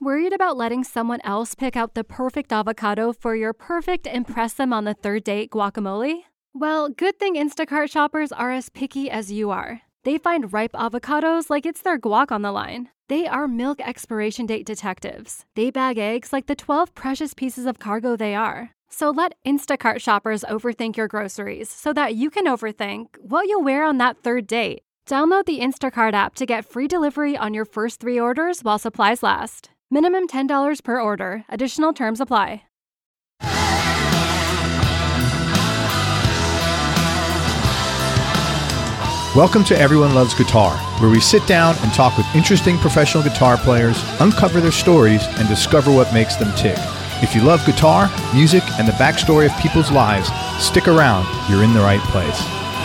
Worried about letting someone else pick out the perfect avocado for your perfect impress them on the third date guacamole? Well, good thing Instacart shoppers are as picky as you are. They find ripe avocados like it's their guac on the line. They are milk expiration date detectives. They bag eggs like the 12 precious pieces of cargo they are. So let Instacart shoppers overthink your groceries so that you can overthink what you'll wear on that third date. Download the Instacart app to get free delivery on your first 3 orders while supplies last. Minimum $10 per order. Additional terms apply. Welcome to Everyone Loves Guitar, where we sit down and talk with interesting professional guitar players, uncover their stories, and discover what makes them tick. If you love guitar, music, and the backstory of people's lives, stick around. You're in the right place.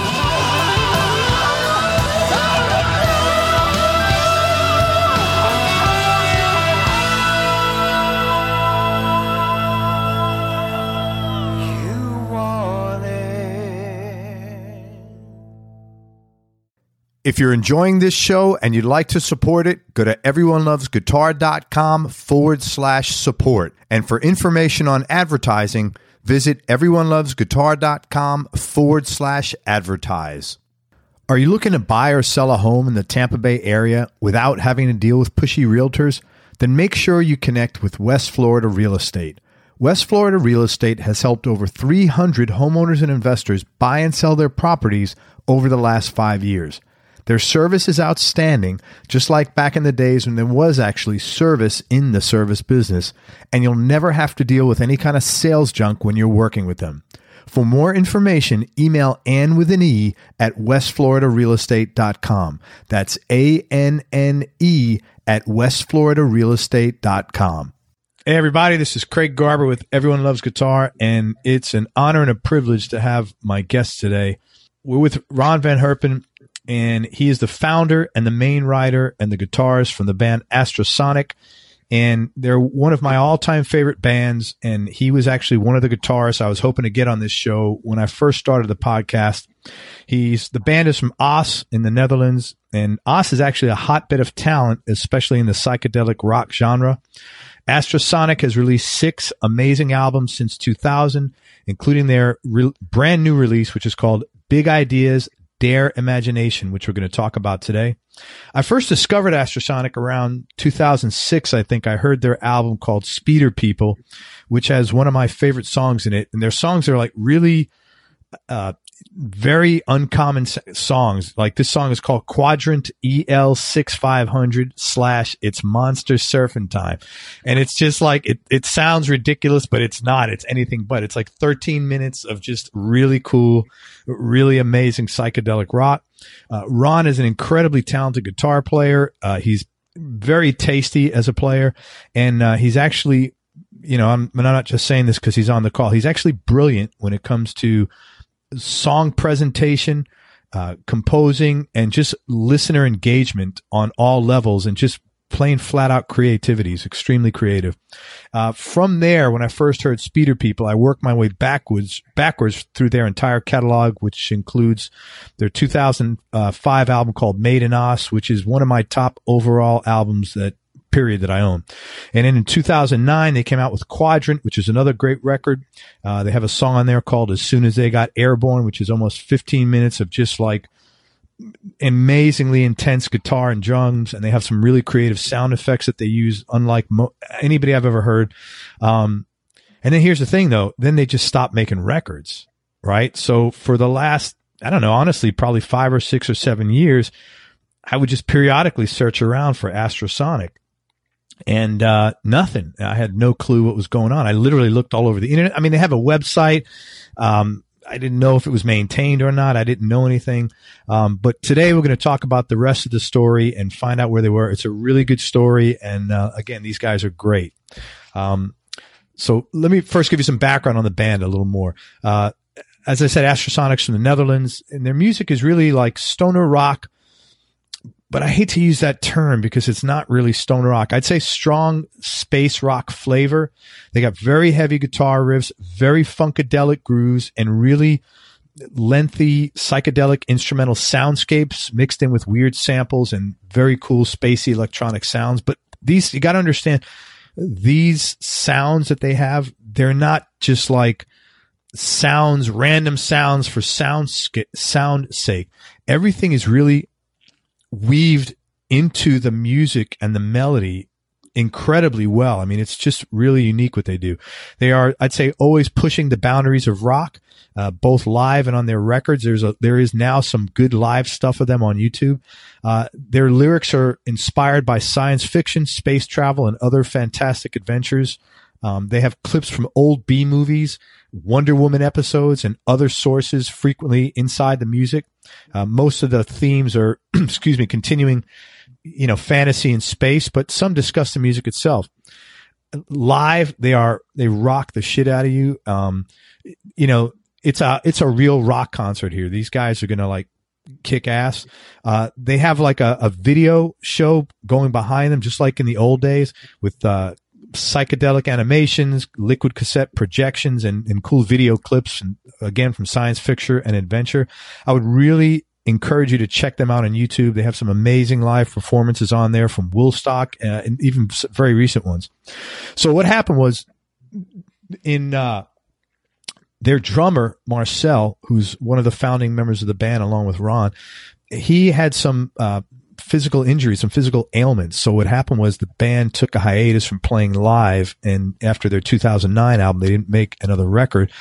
If you're enjoying this show and you'd like to support it, go to everyonelovesguitar.com/support. And for information on advertising, visit everyonelovesguitar.com/advertise. Are you looking to buy or sell a home in the Tampa Bay area without having to deal with pushy realtors? Then make sure you connect with West Florida Real Estate. West Florida Real Estate has helped over 300 homeowners and investors buy and sell their properties over the last 5 years. Their service is outstanding, just like back in the days when there was actually service in the service business, and you'll never have to deal with any kind of sales junk when you're working with them. For more information, email Ann with an E at westfloridarealestate.com. That's ANNE at westfloridarealestate.com. Hey everybody, this is Craig Garber with Everyone Loves Guitar, and it's an honor and a privilege to have my guest today. We're with Ron Van Herpen, and he is the founder and the main writer and the guitarist from the band Astrosonic. And they're one of my all-time favorite bands. And he was actually one of the guitarists I was hoping to get on this show when I first started the podcast. The band is from Os in the Netherlands. And Os is actually a hotbed of talent, especially in the psychedelic rock genre. Astrosonic has released 6 amazing albums since 2000, including their brand new release, which is called Big Ideas, Dare Imagination, which we're going to talk about today. I first discovered Astrosonic around 2006. I think I heard their album called Speeder People, which has one of my favorite songs in it. And their songs are like really very uncommon songs. Like this song is called Quadrant EL6500 / It's Monster Surfing Time. And it's just like, it sounds ridiculous, but it's not. It's anything but. It's like 13 minutes of just really cool, really amazing psychedelic rock. Ron is an incredibly talented guitar player. He's very tasty as a player. And he's actually, I'm not just saying this because he's on the call. He's actually brilliant when it comes to song presentation, composing, and just listener engagement on all levels, and just plain flat out creativity. Is extremely creative. From there, when I first heard Speeder People, I worked my way backwards through their entire catalog, which includes their 2005 album called Made in Os, which is one of my top overall albums that I own. And then in 2009, they came out with Quadrant, which is another great record. They have a song on there called As Soon as They Got Airborne, which is almost 15 minutes of just like amazingly intense guitar and drums. And they have some really creative sound effects that they use, unlike anybody I've ever heard. And then here's the thing though, then they just stopped making records, right? So for the last, I don't know, honestly, probably 5 or 6 or 7 years, I would just periodically search around for Astrosonic. And nothing. I had no clue what was going on. I literally looked all over the internet. I mean, they have a website. I didn't know if it was maintained or not. I didn't know anything. But today we're going to talk about the rest of the story and find out where they were. It's a really good story. And again, these guys are great. So let me first give you some background on the band a little more. As I said, Astrosonic's from the Netherlands, and their music is really like stoner rock. But I hate to use that term because it's not really stoner rock. I'd say strong space rock flavor. They got very heavy guitar riffs, very funkadelic grooves, and really lengthy psychedelic instrumental soundscapes mixed in with weird samples and very cool spacey electronic sounds. But these, you got to understand, these sounds that they have, they're not just like sounds, random sounds for sound's sake. Everything is really weaved into the music and the melody incredibly well. I mean, it's just really unique what they do. They are, I'd say, always pushing the boundaries of rock, both live and on their records. There is now some good live stuff of them on YouTube. Their lyrics are inspired by science fiction, space travel, and other fantastic adventures. They have clips from old B movies, Wonder Woman episodes, and other sources frequently inside the music. Most of the themes are, continuing, fantasy and space, but some discuss the music itself. Live, they rock the shit out of you. It's a real rock concert here. These guys are going to like kick ass. They have like a video show going behind them, just like in the old days, with, psychedelic animations, liquid cassette projections, and cool video clips, and again from science fiction and adventure. I would really encourage you to check them out on YouTube. They have some amazing live performances on there from Woolstock, and even very recent ones. So what happened was, in their drummer Marcel, who's one of the founding members of the band along with Ron, he had some physical injuries, some physical ailments. So what happened was the band took a hiatus from playing live, and after their 2009 album, they didn't make another record.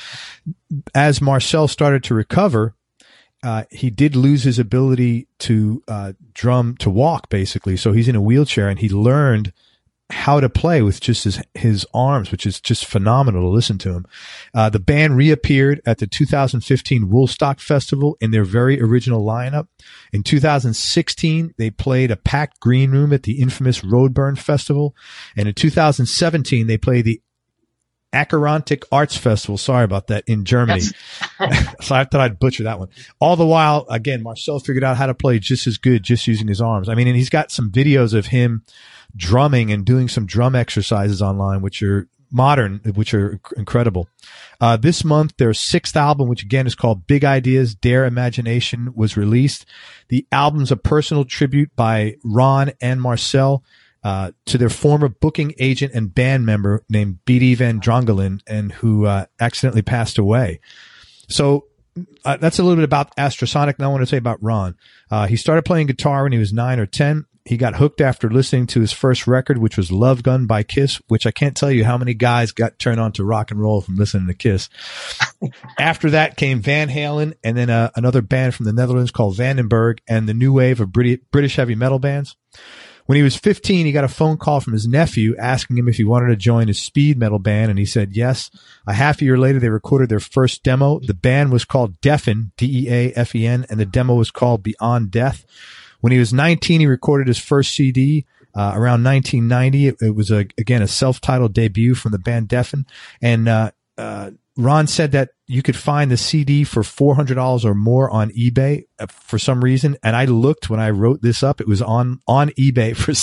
As Marcel started to recover, he did lose his ability to drum, to walk, basically. So he's in a wheelchair, and he learned how to play with just his arms, which is just phenomenal to listen to him. The band reappeared at the 2015 Woolstock Festival in their very original lineup. In 2016, they played a packed green room at the infamous Roadburn Festival. And in 2017, they played the Acherontic Arts Festival. Sorry about that, in Germany. So I thought I'd butcher that one. All the while, again, Marcel figured out how to play just as good, just using his arms. I mean, and he's got some videos of him drumming and doing some drum exercises online, which are modern, which are incredible. This month, their 6th album, which again is called Big Ideas, Dare Imagination, was released. The album's a personal tribute by Ron and Marcel to their former booking agent and band member named Beatty Van Drongelen, and who accidentally passed away. So that's a little bit about Astrosonic. Now I want to say about Ron. He started playing guitar when he was 9 or 10. He got hooked after listening to his first record, which was Love Gun by Kiss, which I can't tell you how many guys got turned on to rock and roll from listening to Kiss. After that came Van Halen, and then another band from the Netherlands called Vandenberg, and the new wave of British heavy metal bands. When he was 15, he got a phone call from his nephew asking him if he wanted to join his speed metal band, and he said yes. A half a year later, they recorded their first demo. The band was called Deafen, D-E-A-F-E-N, and the demo was called Beyond Death. When he was 19, he recorded his first CD around 1990. It was, again, a self-titled debut from the band Deafen. And Ron said that you could find the CD for $400 or more on eBay for some reason. And I looked when I wrote this up. It was on eBay for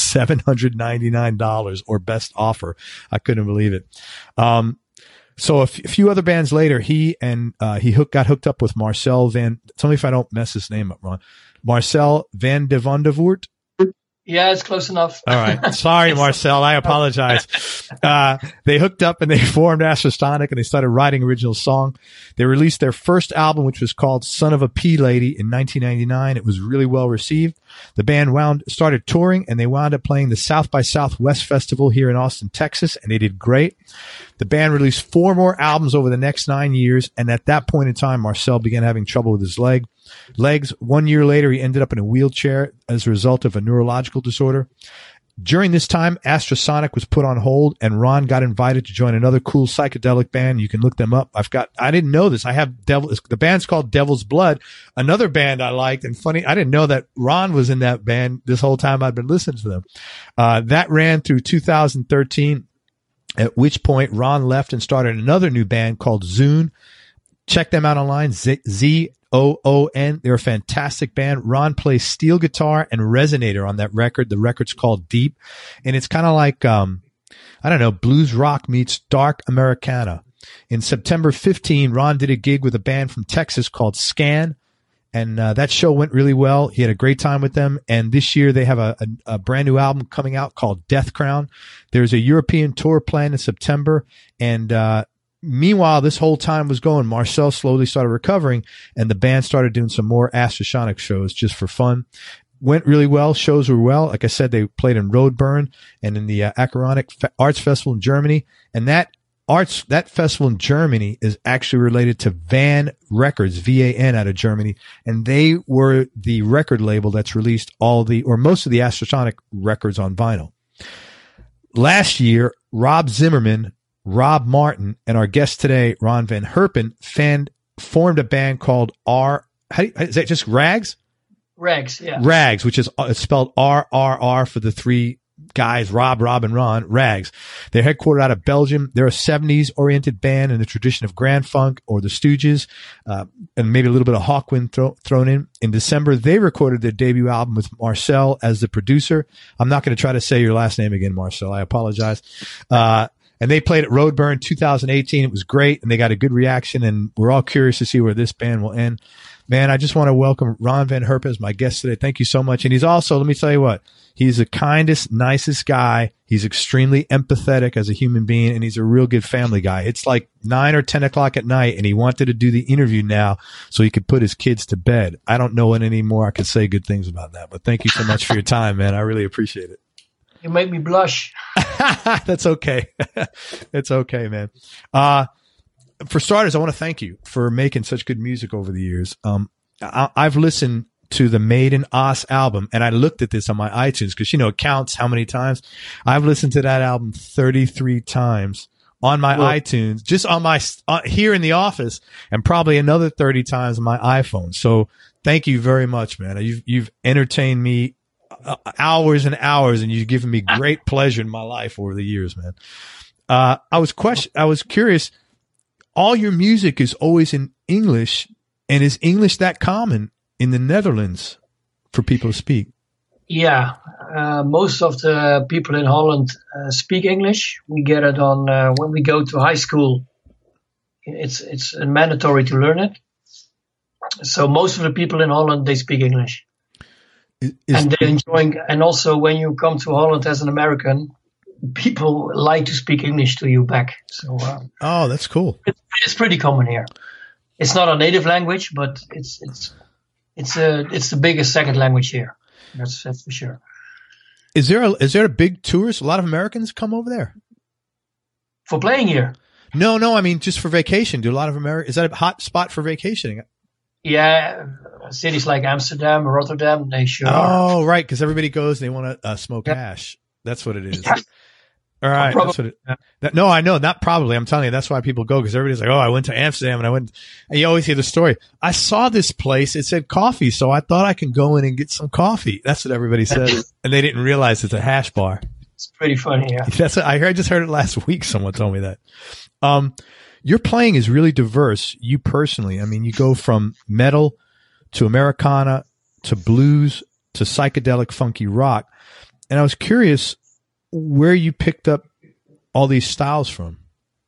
$799 or best offer. I couldn't believe it. So a few other bands later, he got hooked up with Marcel Van. Tell me if I don't mess his name up, Ron. Marcel Van de Vondervoort. Yeah, it's close enough. All right. Sorry, Marcel. I apologize. They hooked up and they formed Astrosonic, and they started writing original song. They released their first album, which was called Son of a Pea Lady, in 1999. It was really well received. The band started touring, and they wound up playing the South by Southwest Festival here in Austin, Texas, and they did great. The band released 4 more albums over the next 9 years, and at that point in time, Marcel began having trouble with his legs. 1 year later, he ended up in a wheelchair as a result of a neurological disorder. During this time, Astrosonic was put on hold, and Ron got invited to join another cool psychedelic band. You can look them up. I didn't know this. I have the band's called Devil's Blood, another band I liked. And funny, I didn't know that Ron was in that band this whole time I'd been listening to them. That ran through 2013, at which point Ron left and started another new band called Zune. Check them out online, Z-O-O-N. They're a fantastic band. Ron plays steel guitar and resonator on that record. The record's called Deep, and it's kind of like, blues rock meets dark Americana. In September 15, Ron did a gig with a band from Texas called Scan, And that show went really well. He had a great time with them. And this year they have a brand new album coming out called Death Crown. There's a European tour planned in September. And meanwhile, this whole time was going, Marcel slowly started recovering, and the band started doing some more Astrosonic shows just for fun. Went really well. Shows were well. Like I said, they played in Roadburn and in the Acheronic Arts Festival in Germany. And that festival in Germany is actually related to Van Records, VAN, out of Germany. And they were the record label that's released most of the Astrosonic records on vinyl. Last year, Rob Zimmerman, Rob Martin, and our guest today, Ron Van Herpen, formed a band called is that just Rags? Rags, yeah. Rags, which is spelled RRR for the three guys, Rob, and Ron, Rags. They're headquartered out of Belgium. They're a 70s oriented band in the tradition of Grand Funk or the Stooges, and maybe a little bit of Hawkwind thrown in. In December, they recorded their debut album with Marcel as the producer. I'm not going to try to say your last name again, Marcel. I apologize. And they played at Roadburn 2018. It was great, and they got a good reaction, and we're all curious to see where this band will end. Man, I just want to welcome Ron Van Herpen as my guest today. Thank you so much. And he's also, let me tell you what, he's the kindest, nicest guy. He's extremely empathetic as a human being, and he's a real good family guy. It's like 9 or 10 o'clock at night, and he wanted to do the interview now so he could put his kids to bed. I don't know any more I could say good things about that, but thank you so much for your time, man. I really appreciate it. You make me blush. That's okay. It's okay, man. For starters, I want to thank you for making such good music over the years. I've listened to the Made in Os album, and I looked at this on my iTunes because, it counts how many times. I've listened to that album 33 times on my iTunes, just on my here in the office, and probably another 30 times on my iPhone. So thank you very much, man. You've entertained me hours and hours, and you've given me great pleasure in my life over the years, man. I was curious. All your music is always in English, and is English that common in the Netherlands for people to speak? Yeah, most of the people in Holland speak English. We get it on when we go to high school. It's mandatory to learn it. So most of the people in Holland, they speak English. And they're enjoying. And also when you come to Holland as an American, people like to speak English to you back. So oh, that's cool. It's pretty common here. It's not a native language, but it's the biggest second language here. That's for sure. Is there a big tourist? A lot of Americans come over there for playing here. No, I mean just for vacation. Do a lot of Is that a hot spot for vacationing? Yeah, cities like Amsterdam, Rotterdam, they sure. Oh, right, because everybody goes. They want to smoke hash. That's what it is. Yeah. All right. That's what no, I know. Not probably. I'm telling you, that's why people go, because everybody's like, oh, I went to Amsterdam and you always hear the story. I saw this place. It said coffee. So I thought I can go in and get some coffee. That's what everybody says. And they didn't realize it's a hash bar. It's pretty funny. Yeah. That's what I just heard it last week. Someone told me that. Your playing is really diverse. You personally, I mean, you go from metal to Americana to blues to psychedelic funky rock. And I was curious where you picked up all these styles from.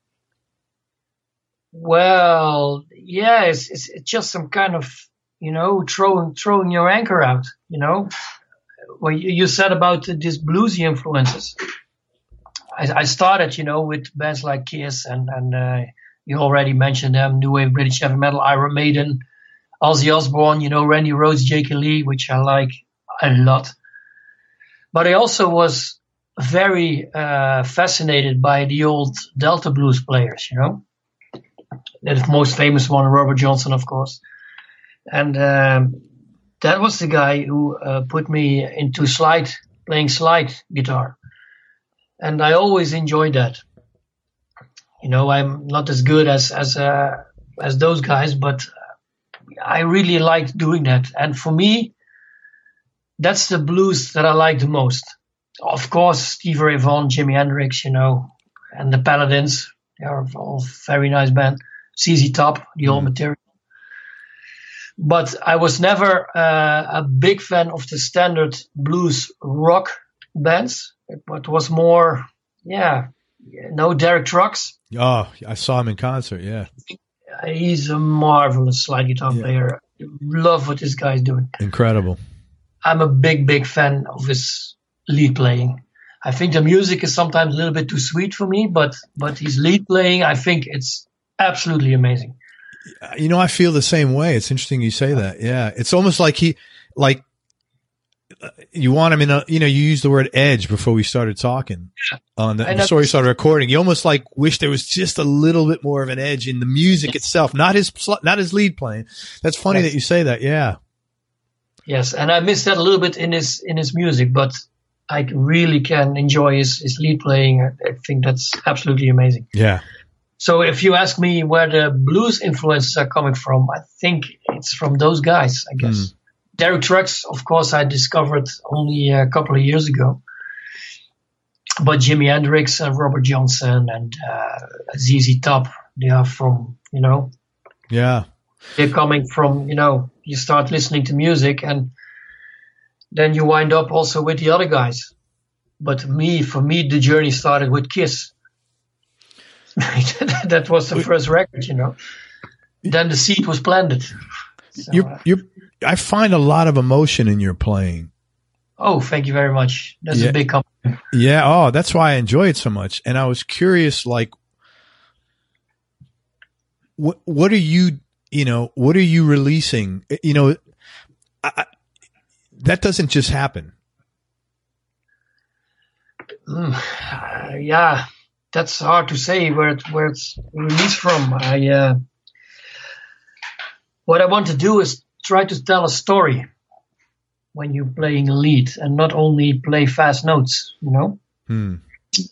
Well, yeah, it's just some kind of, throwing your anchor out, Well, you said about these bluesy influences. I started, with bands like Kiss and you already mentioned them, New Wave British Heavy Metal, Iron Maiden, Ozzy Osbourne, Randy Rhoads, Jake Lee, which I like a lot. But I also was very fascinated by the old Delta blues players, The most famous one, Robert Johnson, of course. And that was the guy who put me into playing slide guitar. And I always enjoyed that. I'm not as good as those guys, but I really liked doing that. And for me, that's the blues that I like the most. Of course, Stevie Ray Vaughan, Jimi Hendrix, and the Paladins. They are all very nice band. ZZ Top, the old material. But I was never a big fan of the standard blues rock bands. It was more, Derek Trucks. Oh, I saw him in concert, yeah. He's a marvelous slide guitar player. love what this guy's doing. Incredible. I'm a big fan of his lead playing. I think the music is sometimes a little bit too sweet for me, but his lead playing, I think it's absolutely amazing. I feel the same way. It's interesting you say that. Yeah. It's almost like you want him in you used the word edge before we started talking before we started recording. You almost like wish there was just a little bit more of an edge in the music itself, not his lead playing. That's funny that you say that. Yeah. Yes. And I miss that a little bit in his music, but I really can enjoy his lead playing. I think that's absolutely amazing. Yeah. So if you ask me where the blues influences are coming from, I think it's from those guys, I guess. Derek Trucks, of course, I discovered only a couple of years ago. But Jimi Hendrix and Robert Johnson and ZZ Top, they are from, Yeah. They're coming from, you start listening to music and then you wind up also with the other guys. But for me, the journey started with Kiss. That was the first record, Then the seed was planted. So, I find a lot of emotion in your playing. Oh, thank you very much. That's a big compliment. Yeah. Oh, that's why I enjoy it so much. And I was curious, like, what are you releasing? That doesn't just happen. Yeah, that's hard to say where it's released from. What I want to do is try to tell a story when you're playing a lead and not only play fast notes, And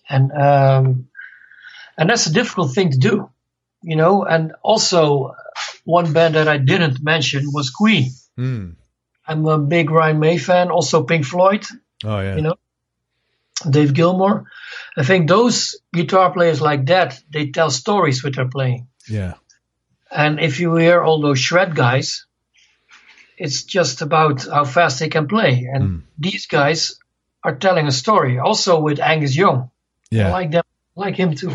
that's a difficult thing to do, And also, one band that I didn't mention was Queen. I'm a big Brian May fan, also Pink Floyd. Oh yeah. Dave Gilmour. I think those guitar players like that, they tell stories with their playing. Yeah. And if you hear all those shred guys, it's just about how fast they can play. And these guys are telling a story. Also with Angus Young. Yeah. I like them, like him too.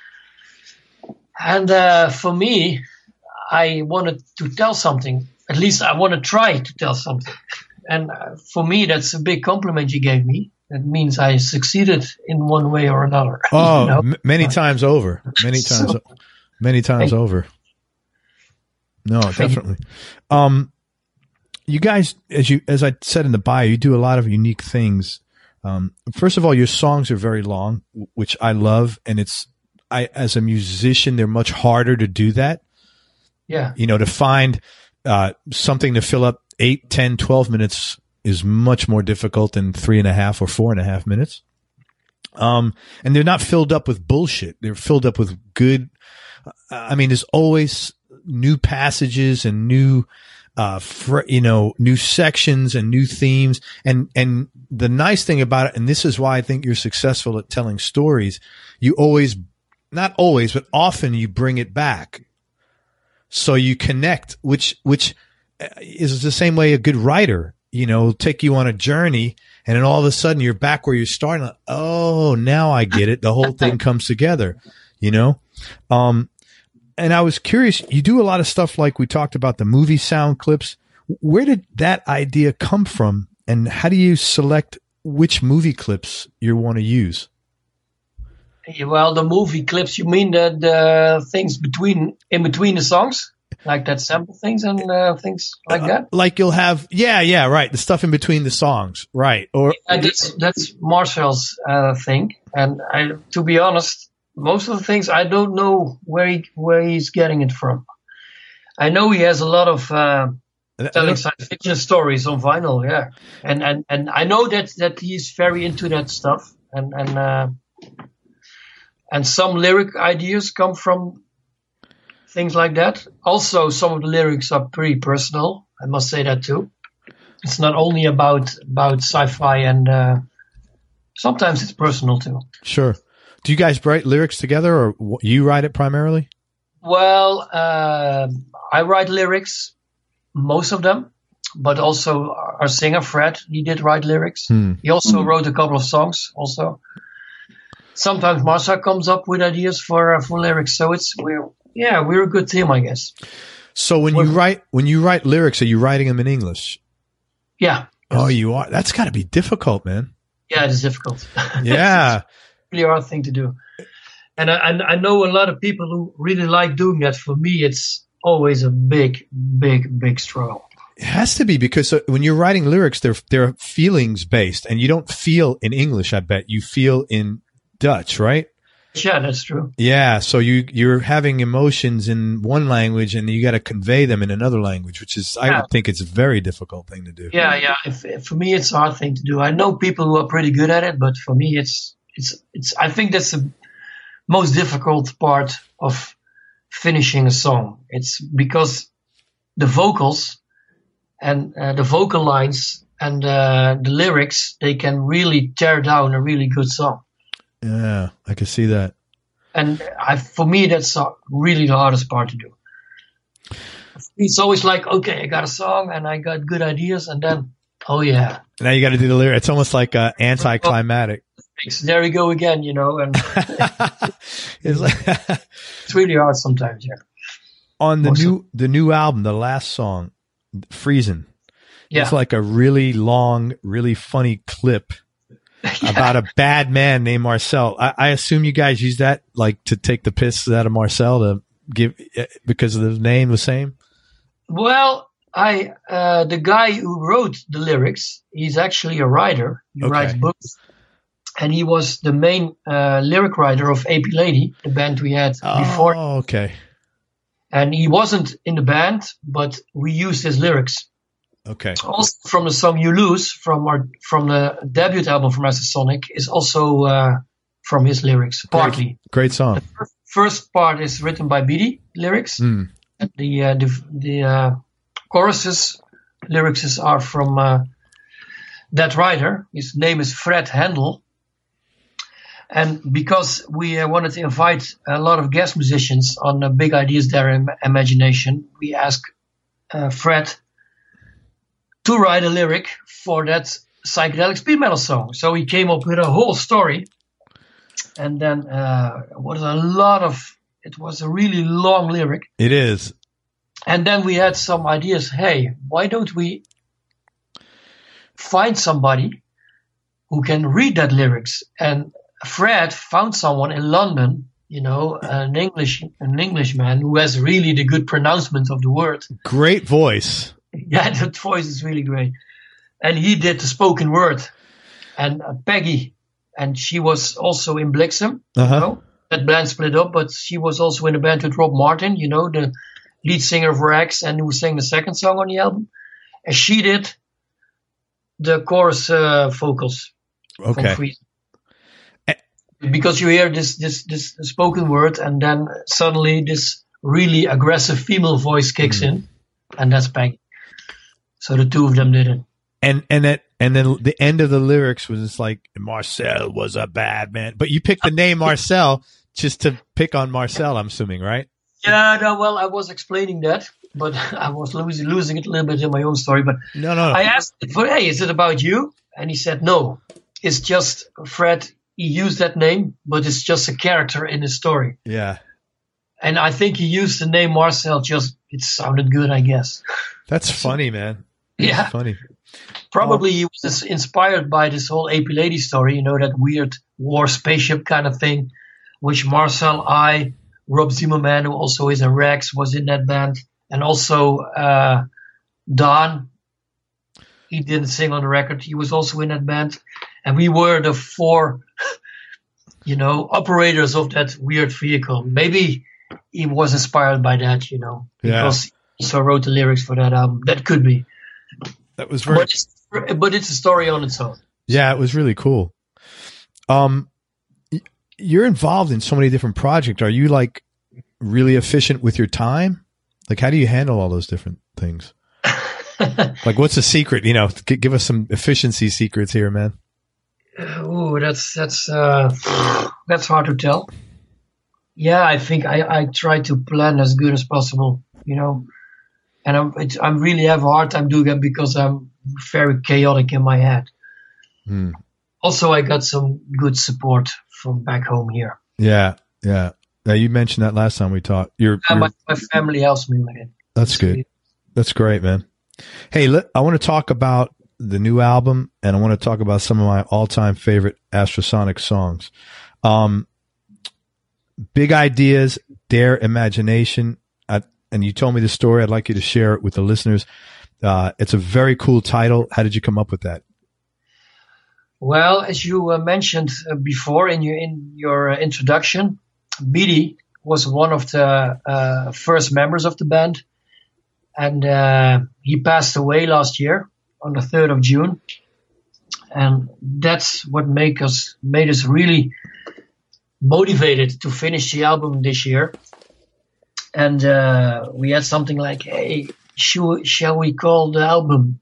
And for me, I wanted to tell something. At least I want to try to tell something. And for me, that's a big compliment you gave me. That means I succeeded in one way or another. Oh, many times over. Many times over. No, definitely. You guys, as I said in the bio, you do a lot of unique things. First of all, your songs are very long, which I love. And as a musician, they're much harder to do that. Yeah. To find something to fill up 8, 10, 12 minutes is much more difficult than 3.5 or 4.5 minutes. And they're not filled up with bullshit. They're filled up with good. There's always new passages and new, new sections and new themes. And the nice thing about it, and this is why I think you're successful at telling stories, not always, but often you bring it back. So you connect, which is the same way a good writer, take you on a journey and then all of a sudden you're back where you're starting. Like, oh, now I get it. The whole thing comes together, And I was curious, you do a lot of stuff like we talked about the movie sound clips. Where did that idea come from? And how do you select which movie clips you want to use? Well, the movie clips, you mean the things in between the songs? Like that sample things and things like that? Like you'll have, yeah, right. The stuff in between the songs, right. Or that's Marcel's thing. And to be honest, most of the things, I don't know where he's getting it from. I know he has a lot of telling science fiction stories on vinyl, yeah. And I know that he's very into that stuff. And some lyric ideas come from things like that. Also, some of the lyrics are pretty personal. I must say that too. It's not only about sci-fi, and sometimes it's personal too. Sure. Do you guys write lyrics together, or you write it primarily? Well, I write lyrics, most of them, but also our singer Fred, he did write lyrics. He also wrote a couple of songs also. Sometimes Marcia comes up with ideas for lyrics, so we're a good team, I guess. So when you write lyrics, are you writing them in English? Yeah. Oh, you are. That's got to be difficult, man. Yeah, it's difficult. Yeah. It's a really hard thing to do. And I know a lot of people who really like doing that. For me, it's always a big struggle. It has to be, because when you're writing lyrics, they're feelings based, and you don't feel in English. I bet you feel in Dutch, right? Yeah, that's true. Yeah, so you're having emotions in one language, and you got to convey them in another language, which is I would think it's a very difficult thing to do. Yeah. For me, it's a hard thing to do. I know people who are pretty good at it, but for me, it's. I think that's the most difficult part of finishing a song. It's because the vocals and the vocal lines and the lyrics, they can really tear down a really good song. Yeah, I can see that. And for me, that's really the hardest part to do. It's always like, okay, I got a song and I got good ideas, and then, oh yeah. Now you got to do the lyrics. It's almost like anticlimactic. There we go again, and it's really hard sometimes. Yeah. On the new album, the last song, Friesen, it's like a really long, really funny clip about a bad man named Marcel. I assume you guys use that like to take the piss out of Marcel to give because of the name the same. Well, the guy who wrote the lyrics, he's actually a writer. He writes books, and he was the main lyric writer of AP Lady, the band we had before. Oh, okay. And he wasn't in the band, but we used his lyrics. Okay. Also from the song "You Lose" from the debut album from Master Sonic is also from his lyrics, partly. Great song. The first part is written by Beatty lyrics. And the choruses lyrics are from that writer. His name is Fred Handel. And because we wanted to invite a lot of guest musicians on Big Ideas There in Imagination, we asked Fred to write a lyric for that psychedelic speed metal song. So he came up with a whole story. And then it was a really long lyric. It is. And then we had some ideas. Hey, why don't we find somebody who can read that lyrics? And Fred found someone in London, an Englishman who has really the good pronouncement of the word. Great voice. Yeah, that voice is really great. And he did the spoken word. And Peggy, and she was also in Blixen. That band split up, but she was also in a band with Rob Martin, the lead singer of Rags, and who sang the second song on the album. And she did the chorus vocals. Okay. Because you hear this spoken word, and then suddenly this really aggressive female voice kicks in, and that's Peggy. So the two of them did it. And then the end of the lyrics was just like, Marcel was a bad man. But you picked the name Marcel just to pick on Marcel, I'm assuming, right? Yeah, no, well, I was explaining that, but I was losing it a little bit in my own story. But no. I asked, hey, is it about you? And he said, no, it's just Fred. He used that name, but it's just a character in his story. Yeah. And I think he used the name Marcel it sounded good, I guess. That's funny, man. That's funny. Probably he was inspired by this whole AP Lady story, that weird war spaceship kind of thing, which Marcel Rob Zimmerman, who also is in Rex, was in that band. And also Don, he didn't sing on the record. He was also in that band. And we were the four, operators of that weird vehicle. Maybe he was inspired by that, because he also wrote the lyrics for that album. That could be. That was very. But it's a story on its own. Yeah, it was really cool. You're involved in so many different projects. Are you like really efficient with your time? Like, how do you handle all those different things? Like, what's the secret? Give us some efficiency secrets here, man. Oh, that's hard to tell. Yeah, I think I try to plan as good as possible, and I really have a hard time doing it because I'm very chaotic in my head. Also, I got some good support from back home here. Yeah. Now, you mentioned that last time we talked. My family helps me with it. That's good. That's great, man. Hey, I want to talk about the new album, and I want to talk about some of my all-time favorite Astrosonic songs. Big Ideas, Dare Imagination. And you told me the story. I'd like you to share it with the listeners. It's a very cool title. How did you come up with that? Well, as you mentioned before in your introduction, Beatty was one of the first members of the band, and he passed away last year on the 3rd of June, and that's what made us really motivated to finish the album this year. And we had something like, "Hey, shall we call the album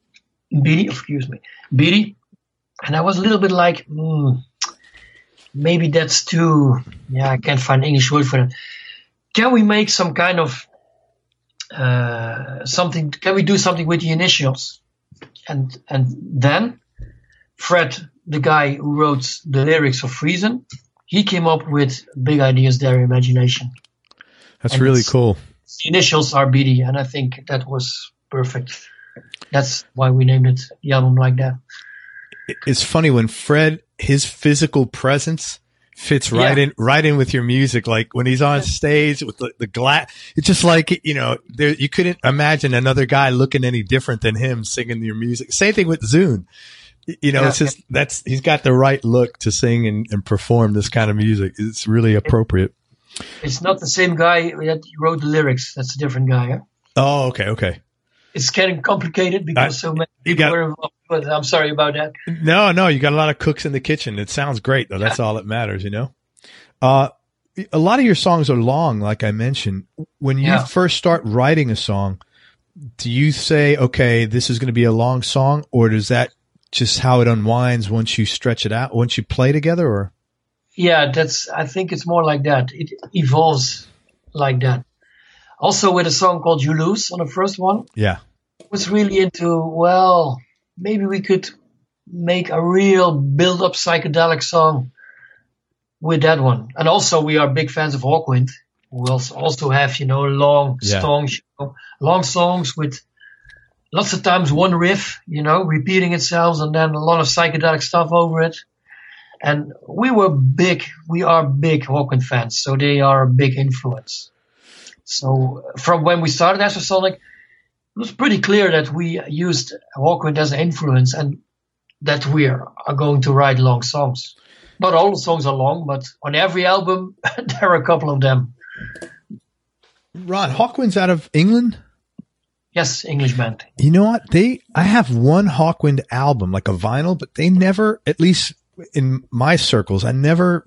Beatty?" And I was a little bit like, maybe that's too, I can't find an English word for that. Can we make some kind of something? Can we do something with the initials? And then Fred, the guy who wrote the lyrics of Friesen, he came up with Big Ideas, Dare Imagination. That's really cool. The initials are Beatty, and I think that was perfect. That's why we named it the album like that. It's funny when Fred, his physical presence fits right in with your music. Like when he's on stage with the glass, it's just like, you couldn't imagine another guy looking any different than him singing your music. Same thing with Zune. It's just, he's got the right look to sing and perform this kind of music. It's really appropriate. It's not the same guy that wrote the lyrics. That's a different guy. Huh? Oh, okay. It's getting complicated because so many people were involved. But I'm sorry about that. No, you got a lot of cooks in the kitchen. It sounds great, though. That's all that matters, A lot of your songs are long, like I mentioned. When you first start writing a song, do you say, okay, this is going to be a long song, or does that just how it unwinds once you stretch it out, once you play together, or? Yeah, I think it's more like that. It evolves like that. Also with a song called You Lose on the first one. Yeah. I was really into, maybe we could make a real build-up psychedelic song with that one. And also we are big fans of Hawkwind, who also have, long songs with lots of times one riff, repeating itself, and then a lot of psychedelic stuff over it. And we are big Hawkwind fans, so they are a big influence. So from when we started Astrosonic, it was pretty clear that we used Hawkwind as an influence and that we are going to write long songs. Not all the songs are long, but on every album, there are a couple of them. Ron, Hawkwind's out of England? Yes, English band. You know what? I have one Hawkwind album, like a vinyl, but they never, at least in my circles, they never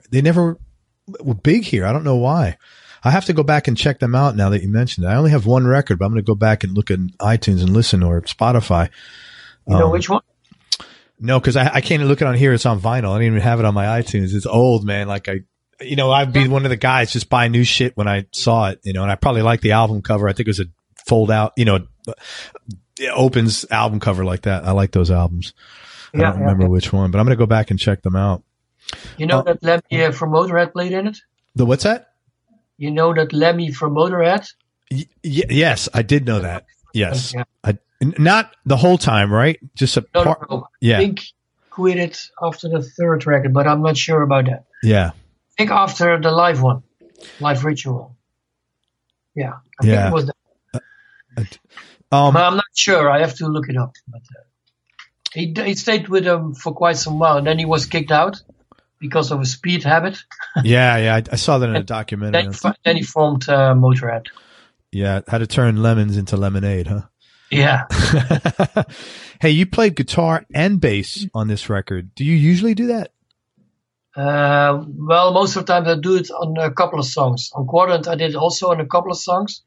were big here. I don't know why. I have to go back and check them out now that you mentioned it. I only have one record, but I'm going to go back and look at iTunes and listen, or Spotify. You know which one? No, because I can't look it on here. It's on vinyl. I don't even have it on my iTunes. It's old, man. Like I'd be one of the guys just buying new shit when I saw it, and I probably like the album cover. I think it was a fold out, it opens album cover like that. I like those albums. I don't remember which one, but I'm going to go back and check them out. You know that Lemmy from Motorhead played in it? The what's that? You know that Lemmy from Motorhead? Yes, I did know that. Yes. Yeah. Not the whole time, right? Just a part. No. Yeah. I think quit it after the third record, but I'm not sure about that. Yeah. I think after the live one, Live Ritual. Yeah. I think it was that. But I'm not sure. I have to look it up. But he stayed with them for quite some while, and then he was kicked out because of a speed habit. I saw that in a documentary. Then he formed Motorhead. Yeah, how to turn lemons into lemonade, huh? Yeah. Hey, you played guitar and bass on this record. Do you usually do that? Most of the time I do it on a couple of songs. On Quadrant I did also on a couple of songs.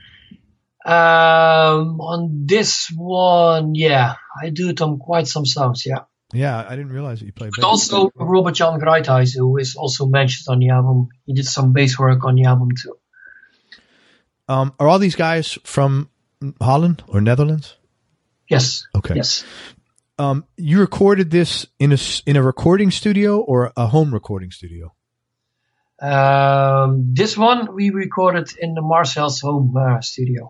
On this one, I do it on quite some songs, Yeah, I didn't realize that you played bass. But also Robert Jan Greithuis, who is also mentioned on the album. He did some bass work on the album too. Are all these guys from Holland or Netherlands? Yes. Okay. Yes. You recorded this in a recording studio or a home recording studio? This one we recorded in the Marcel's home studio.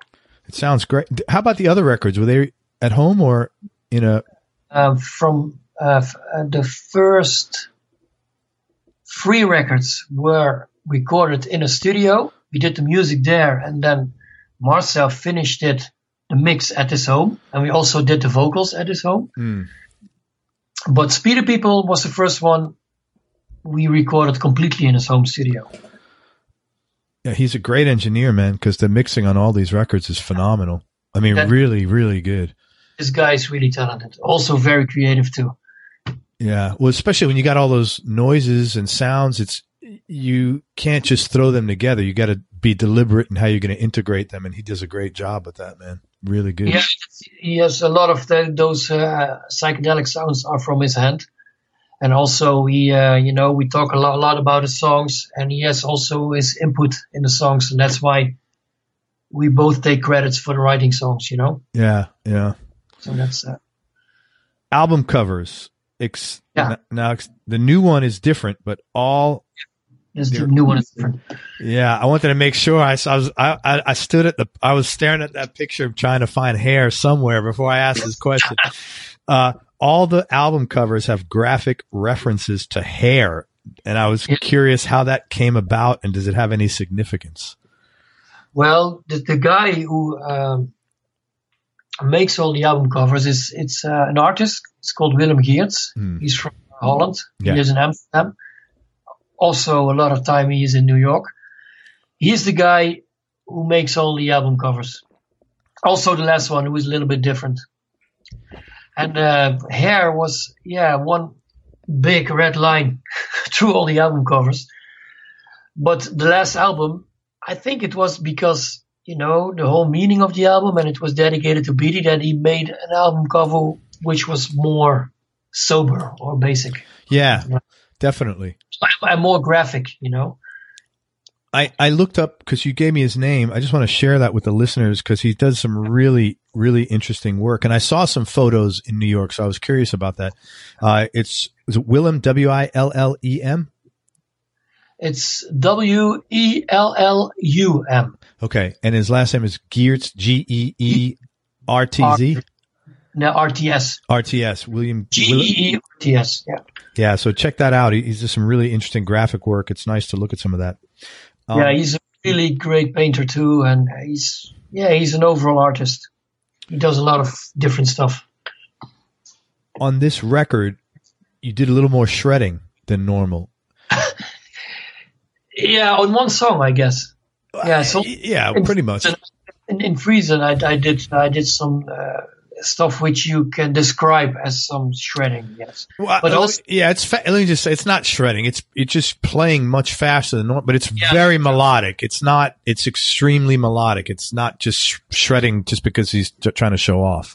It sounds great. How about the other records? Were they at home or in a? From the first 3 records were recorded in a studio. We did the music there, and then Marcel finished the mix at his home, and we also did the vocals at his home. But Speedy People was the first one we recorded completely in his home studio. Yeah, he's a great engineer, man, because the mixing on all these records is phenomenal. I mean, really, really good. This guy is really talented. Also very creative too. Yeah, well, especially when you got all those noises and sounds, you can't just throw them together. You got to be deliberate in how you're going to integrate them, and he does a great job with that, man. Really good. Yeah, he has a lot of those psychedelic sounds are from his hand. And also, we talk a lot about his songs, and he has also his input in the songs, and that's why we both take credits for the writing songs, you know? Yeah, yeah. So that's album covers. Now, the new one is different, but all. The new one is different. Yeah, I wanted to make sure. I was staring at that picture, trying to find hair somewhere before I asked this question. All the album covers have graphic references to hair, and I was curious how that came about, and does it have any significance? Well, the guy who makes all the album covers it's an artist. It's called Willem Geerts. He's from Holland. He lives in Amsterdam. Also, a lot of time he is in New York. He's the guy who makes all the album covers. Also, the last one, who is a little bit different. And hair was, one big red line through all the album covers. But the last album, I think it was because, the whole meaning of the album, and it was dedicated to Beatty, that he made an album cover which was more sober or basic. Yeah, definitely. And more graphic, I looked up, because you gave me his name. I just want to share that with the listeners, because he does some really, really interesting work. And I saw some photos in New York, so I was curious about that. Is it Willem, Willem? It's Wellum. Okay. And his last name is Geerts, Geertz? No, RTS. RTS, William. Geerts, yeah. Yeah, so check that out. He's does some really interesting graphic work. It's nice to look at some of that. He's a really great painter too, and he's an overall artist. He does a lot of different stuff. On this record, you did a little more shredding than normal. Yeah, on one song, I guess. Yeah, pretty much. In Friesen, I did some stuff which you can describe as some shredding. Yes, but also, let me just say, it's not shredding. It's just playing much faster than normal, but it's very melodic. It's extremely melodic. It's not just shredding just because he's trying to show off.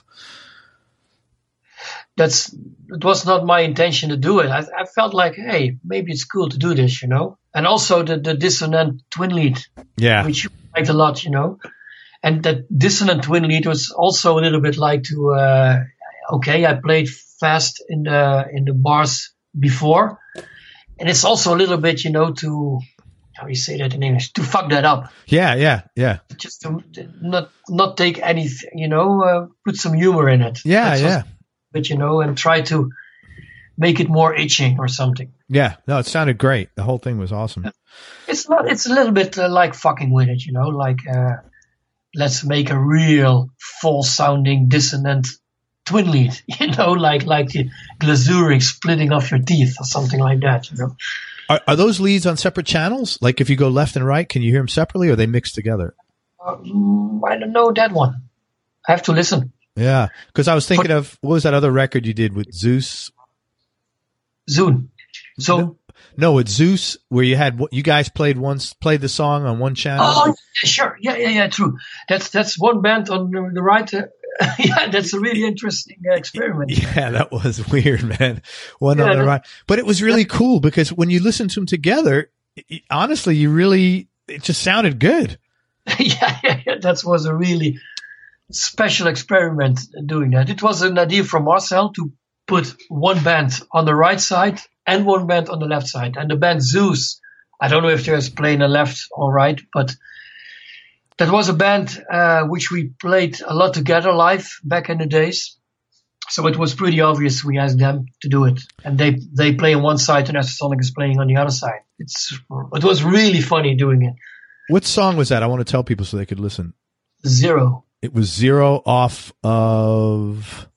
It was not my intention to do it. I felt like, hey, maybe it's cool to do this, And also the dissonant twin lead, which you liked a lot, And that dissonant twin lead was also a little bit like to, I played fast in the bars before, and it's also a little bit, to, how do you say that in English, to fuck that up. Yeah. Just to not take anything, put some humor in it. But and try to make it more itching or something. Yeah, no, it sounded great. The whole thing was awesome. It's a little bit like fucking with it, like. Let's make a real false sounding dissonant twin lead, like the glazuric splitting off your teeth or something like that, Are those leads on separate channels? Like if you go left and right, can you hear them separately, or are they mixed together? I don't know that one. I have to listen. Yeah, because I was thinking of, what was that other record you did with Zeus? Zune. So no, with Zeus, where you guys played the song on one channel. Oh, sure, yeah, true. That's one band on the right. That's a really interesting experiment. Yeah, that was weird, man. One on the right, but it was really cool because when you listen to them together, honestly, it just sounded good. Yeah, that was a really special experiment doing that. It was an idea from Marcel to put one band on the right side and one band on the left side. And the band Zeus, I don't know if they're playing the left or right, but That was a band which we played a lot together live back in the days. So it was pretty obvious we asked them to do it. And they play on one side and Sonic is playing on the other side. It was really funny doing it. What song was that? I want to tell people so they could listen. Zero. It was Zero off of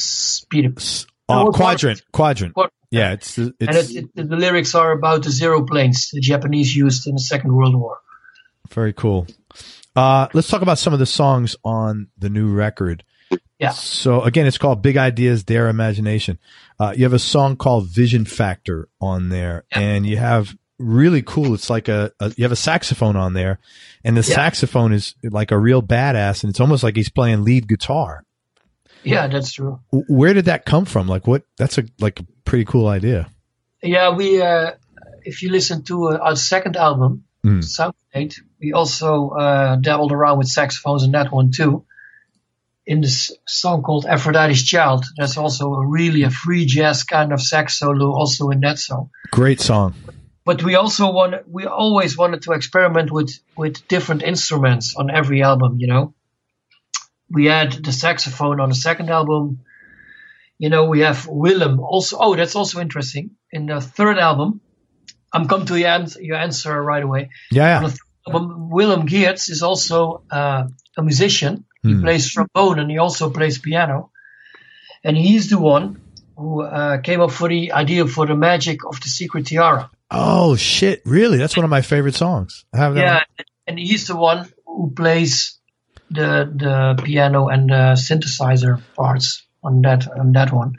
Quadrant. Yeah, and the lyrics are about the Zero planes the Japanese used in the Second World War. Very cool. Let's talk about some of the songs on the new record. Yeah. So again, it's called Big Ideas, Dare Imagination. You have a song called Vision Factor on there, and you have really cool. It's like you have a saxophone on there, and the saxophone is like a real badass, and it's almost like he's playing lead guitar. Yeah, that's true. Where did that come from? Like what? That's a pretty cool idea. Yeah, we if you listen to our second album, Sound 8, we also dabbled around with saxophones in that one too. In this song called Aphrodite's Child, there's also a free jazz kind of sax solo also in that song. Great song. But we always wanted to experiment with different instruments on every album, you know. We had the saxophone on the second album. You know, we have Willem also. Oh, that's also interesting. In the third album, I'm coming to your answer right away. Yeah. On the third album, Willem Geerts is also a musician. He plays trombone and he also plays piano. And he's the one who came up for the idea for the magic of the Secret Tiara. Oh, shit. Really? That's one of my favorite songs. I have that. Yeah, and he's the one who plays the piano and the synthesizer parts on that one.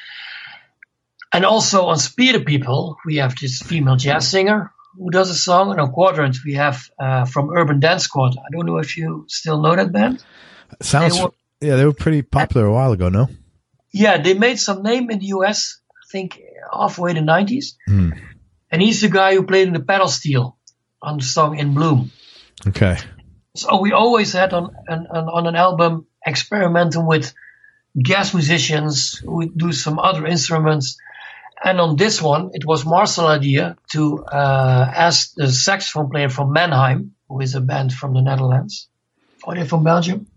And also on Speeder People, we have this female jazz singer who does a song. And on Quadrant, we have from Urban Dance Squad. I don't know if you still know that band. They were pretty popular a while ago, no? Yeah, they made some name in the US, I think halfway the 90s. And he's the guy who played in the pedal steel on the song In Bloom. Okay. So we always had on an album experimenting with jazz musicians who do some other instruments. And on this one, it was Marcel's idea to ask the saxophone player from Mannheim, who is a band from the Netherlands. Or they're from Belgium?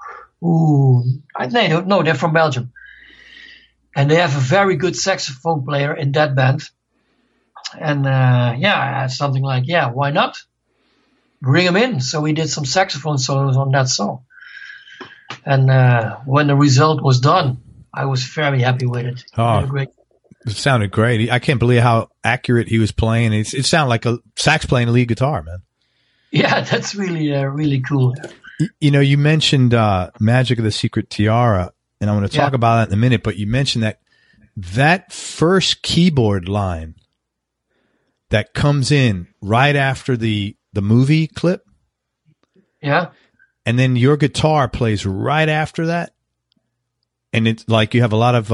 They're from Belgium. And they have a very good saxophone player in that band. And I had something like, why not? Bring him in. So we did some saxophone solos on that song. And when the result was done, I was very happy with it. It sounded great. I can't believe how accurate he was playing. It sounded like a sax playing lead guitar, man. Yeah, that's really, really cool. You know, you mentioned Magic of the Secret Tiara, and I want to talk about that in a minute, but you mentioned that first keyboard line that comes in right after the movie clip. Yeah. And then your guitar plays right after that. And it's like you have a lot of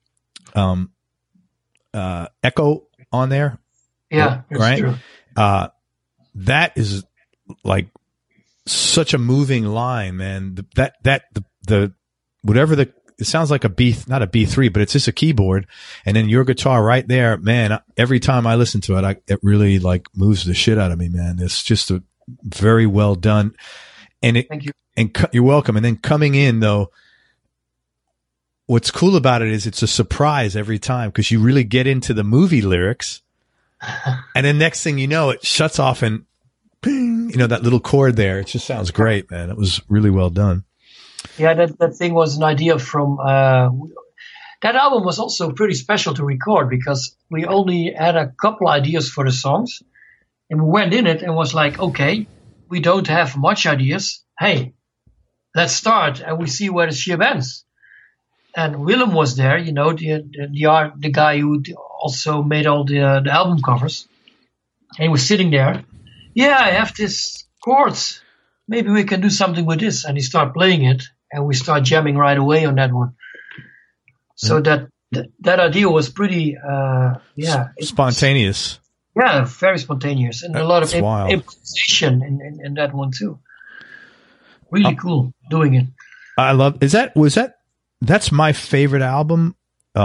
echo on there. Yeah, right? True. That is like such a moving line, man. The whatever it sounds like not a B3, but it's just a keyboard, and then your guitar right there, man. Every time I listen to it, it really like moves the shit out of me, man. It's just a very well done. And thank you. And you're welcome. And then coming in though, what's cool about it is it's a surprise every time because you really get into the movie lyrics, and then next thing you know, it shuts off and ping, that little chord there. It just sounds great, man. It was really well done. Yeah, that thing was an idea from that album was also pretty special to record because we only had a couple ideas for the songs, and we went in it and was like, okay, we don't have much ideas. Hey, let's start and we see where the ship ends. And Willem was there, the guy who also made all the album covers. And he was sitting there. Yeah, I have this chords. Maybe we can do something with this. And he started playing it, and we start jamming right away on that one. So that idea was pretty, spontaneous. Yeah, very spontaneous, and a lot of improvisation in that one too. Really cool doing it. I love. That's my favorite album.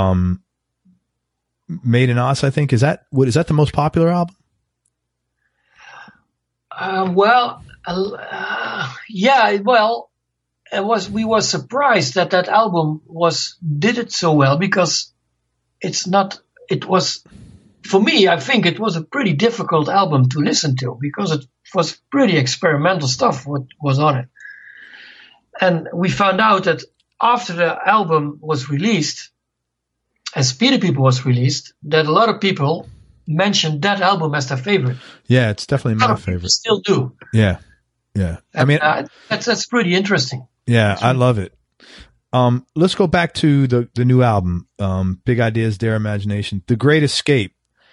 Made in Us, I think. Is that the most popular album? I Yeah, well, we were surprised that album did it so well, because it was, for me, I think it was a pretty difficult album to listen to, because it was pretty experimental stuff what was on it. And we found out that after the album was released, as Peter People was released, that a lot of people mentioned that album as their favorite. Yeah, it's definitely my favorite. Still do. Yeah. Yeah. And, I mean, that's pretty interesting. Yeah, I love it. Let's go back to the new album, Big Ideas, Dare Imagination, The Great Escape.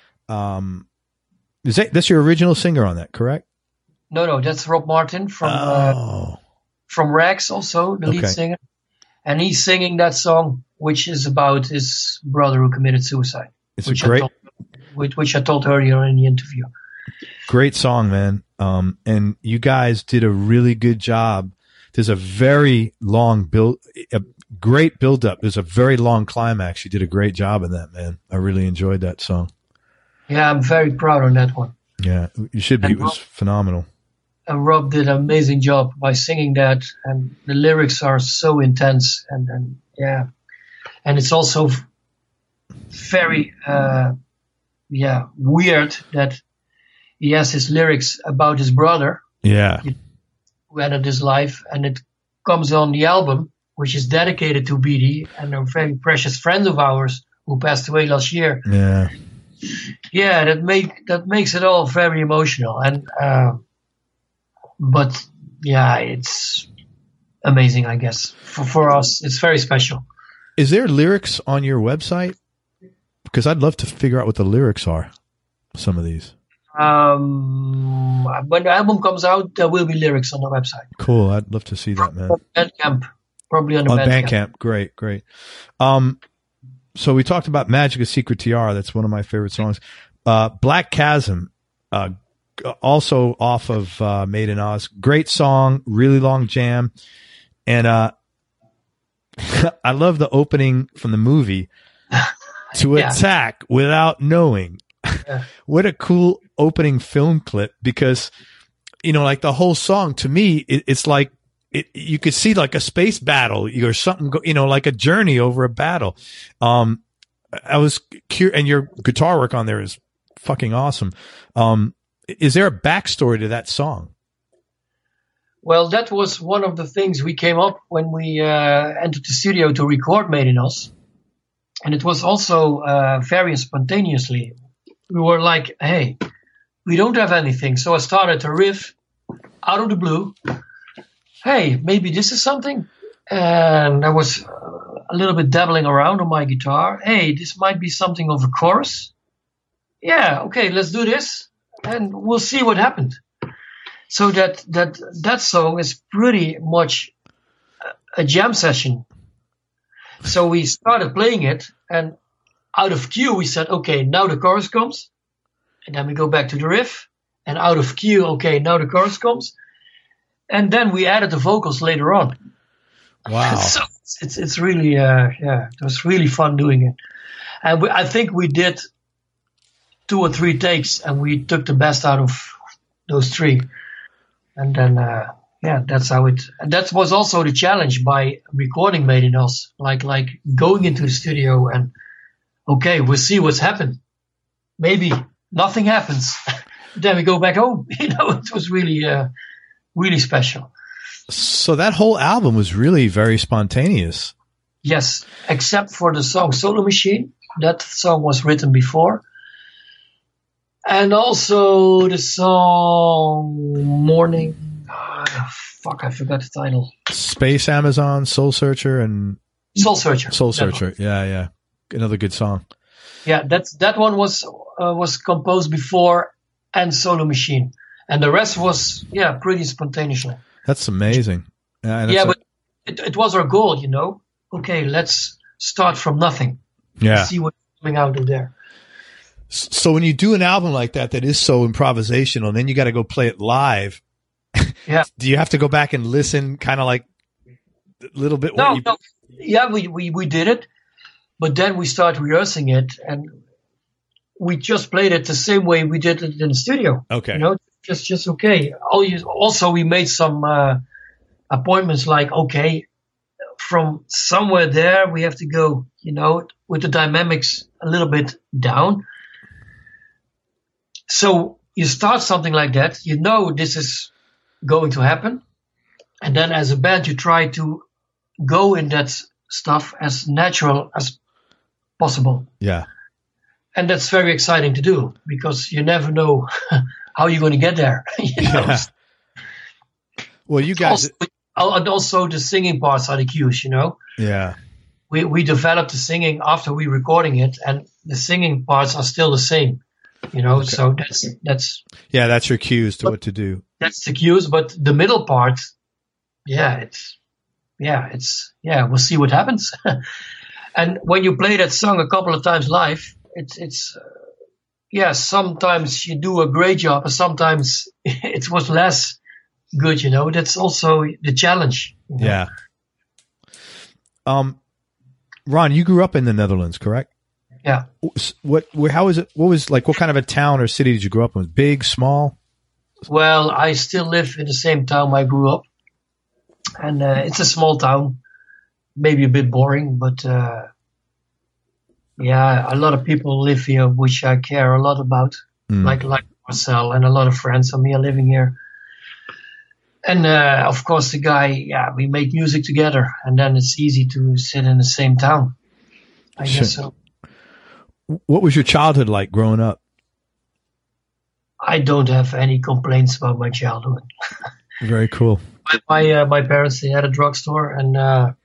That's your original singer on that, correct? No, that's Rob Martin from Rags, also the lead singer, and he's singing that song, which is about his brother who committed suicide. It's which I told earlier in the interview. Great song, man. And you guys did a really good job. There's a very long a great build up. There's a very long climax. You did a great job in that, man. I really enjoyed that song. Yeah, I'm very proud on that one. Yeah, you should be. It was phenomenal. And Rob did an amazing job by singing that, and the lyrics are so intense, and yeah, and it's also very weird that he has his lyrics about his brother. Yeah, who ended his life, and it comes on the album, which is dedicated to BD and a very precious friend of ours who passed away last year. Yeah, that makes it all very emotional, and but yeah, it's amazing, I guess. For us, it's very special. Is there lyrics on your website? Because I'd love to figure out what the lyrics are. Some of these. When the album comes out, there will be lyrics on the website. Cool. I'd love to see that, man. Bandcamp, probably on Bandcamp. Great. So we talked about Magic, A Secret Tiara. That's one of my favorite songs. Black Chasm, also off of Made in Oz. Great song, really long jam. And I love the opening from the movie, To Attack Without Knowing. What a cool opening film clip, because, like the whole song, to me, it's like, you could see like a space battle or something, like a journey over a battle. I was curious, and your guitar work on there is fucking awesome. Is there a backstory to that song? Well, that was one of the things we came up when we entered the studio to record Made in Us. And it was also very spontaneously. We were like, hey, we don't have anything. So I started to riff out of the blue. Hey, maybe this is something. And I was a little bit dabbling around on my guitar. Hey, this might be something of a chorus. Yeah, okay, let's do this. And we'll see what happened. So that song is pretty much a jam session. So we started playing it, and out of cue we said, okay, now the chorus comes. And then we go back to the riff, and out of cue, okay, now the chorus comes. And then we added the vocals later on. Wow. So it's really, it was really fun doing it. And I think we did 2 or 3 takes, and we took the best out of those 3. And then, that's how it, and that was also the challenge by recording Made in Us, like going into the studio and, okay, we'll see what's happened. Maybe nothing happens. Then we go back home. It was really, really special. So that whole album was really very spontaneous. Yes, except for the song Solo Machine. That song was written before. And also the song Morning. I forgot the title. Space Amazon, Soul Searcher, and Soul Searcher. Soul Searcher. Yeah. Another good song. Yeah, that one was composed before and Solo Machine. And the rest was, pretty spontaneously. That's amazing. But it was our goal, Okay, let's start from nothing. Yeah. See what's coming out of there. So when you do an album like that is so improvisational, and then you got to go play it live. Yeah. Do you have to go back and listen kind of like a little bit? No. Yeah, we did it. But then we started rehearsing it, and we just played it the same way we did it in the studio. Okay. Just okay. Also, we made some appointments like, okay, from somewhere there, we have to go, with the dynamics a little bit down. So you start something like that, this is going to happen. And then as a band, you try to go in that stuff as natural as possible. Yeah. And that's very exciting to do because you never know how you're going to get there. Yeah. Well, you guys... And also the singing parts are the cues, Yeah. We developed the singing after we recording it, and the singing parts are still the same, Okay. So that's that's your cues to what to do. That's the cues, but the middle part, we'll see what happens. And when you play that song a couple of times live, it's sometimes you do a great job, and sometimes it was less good, That's also the challenge. Yeah. Ron, you grew up in the Netherlands, correct? Yeah. How is it? What kind of a town or city did you grow up in? Was it big, small? Well, I still live in the same town I grew up, and it's a small town, maybe a bit boring, but a lot of people live here, which I care a lot about, like Marcel, and a lot of friends of me are living here. And of course, the guy, we make music together, and then it's easy to sit in the same town. I guess so. What was your childhood like growing up? I don't have any complaints about my childhood. Very cool. My parents, they had a drugstore, and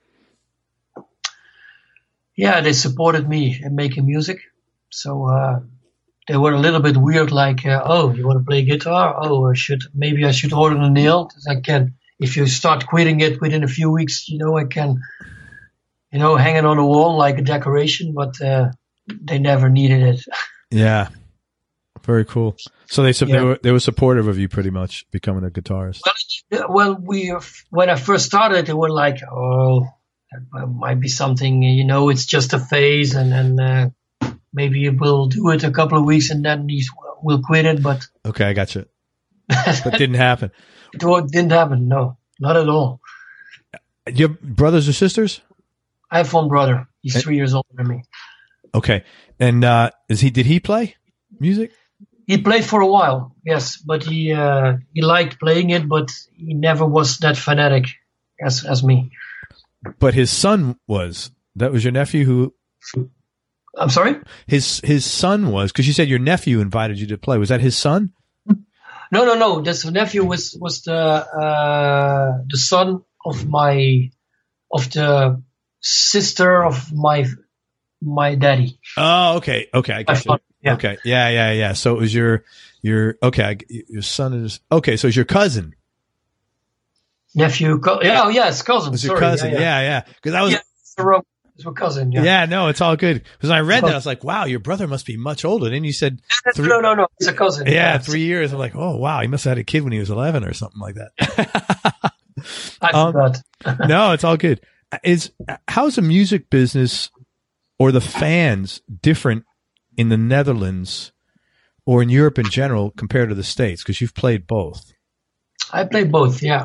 they supported me in making music. So they were a little bit weird, like, you want to play guitar? Maybe I should order a nail. I can. If you start quitting it within a few weeks, I can, hang it on the wall like a decoration, but they never needed it. Yeah. Very cool. So they were supportive of you pretty much becoming a guitarist. Well, when I first started, they were like, that might be something, it's just a phase, and maybe we'll do it a couple of weeks and then we'll quit it. But okay, I got you. But didn't happen. It didn't happen. No, not at all. Do you have brothers or sisters? I have one brother. He's 3 years older than me. Okay, and did he play music? He played for a while, yes, but he liked playing it, but he never was that fanatic as me. But his son was. That was your nephew who. I'm sorry? His son was, because you said your nephew invited you to play. Was that his son? No. This nephew was the son of the sister of my daddy. Oh, okay, I got you. Yeah. Okay, yeah. So it was your your son is okay. So it's your cousin, nephew. It's cousin. It's your cousin. Yeah. Because I was. Yeah, it's my cousin. Yeah, no, it's all good. Because when I read that, I was like, wow, your brother must be much older. And then you said, no, it's a cousin. Yeah, 3 years. I'm like, oh, wow, he must have had a kid when he was 11 or something like that. I forgot. No, it's all good. How's the music business or the fans different in the Netherlands or in Europe in general compared to the States? Because you've played both. I played both, yeah.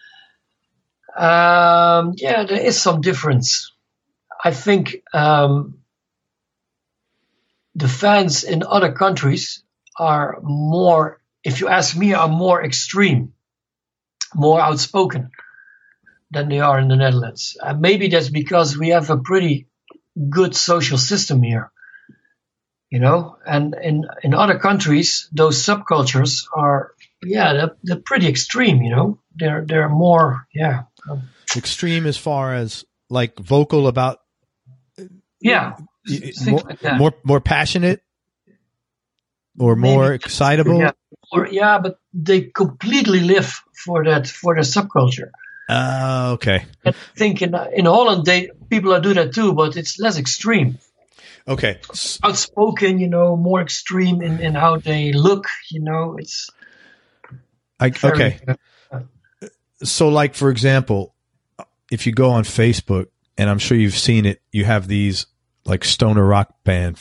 There is some difference. I think the fans in other countries are more, if you ask me, are more extreme, more outspoken than they are in the Netherlands. Maybe that's because we have a pretty good social system here, and in other countries, those subcultures are, they're pretty extreme, they're more, extreme as far as like vocal about, like that. more passionate or more excitable. But they completely live for the subculture. Okay. I think in Holland, people do that too, but it's less extreme. Okay. Outspoken, more extreme in how they look, it's. Okay. So, like, for example, if you go on Facebook, and I'm sure you've seen it, you have these like stoner rock band,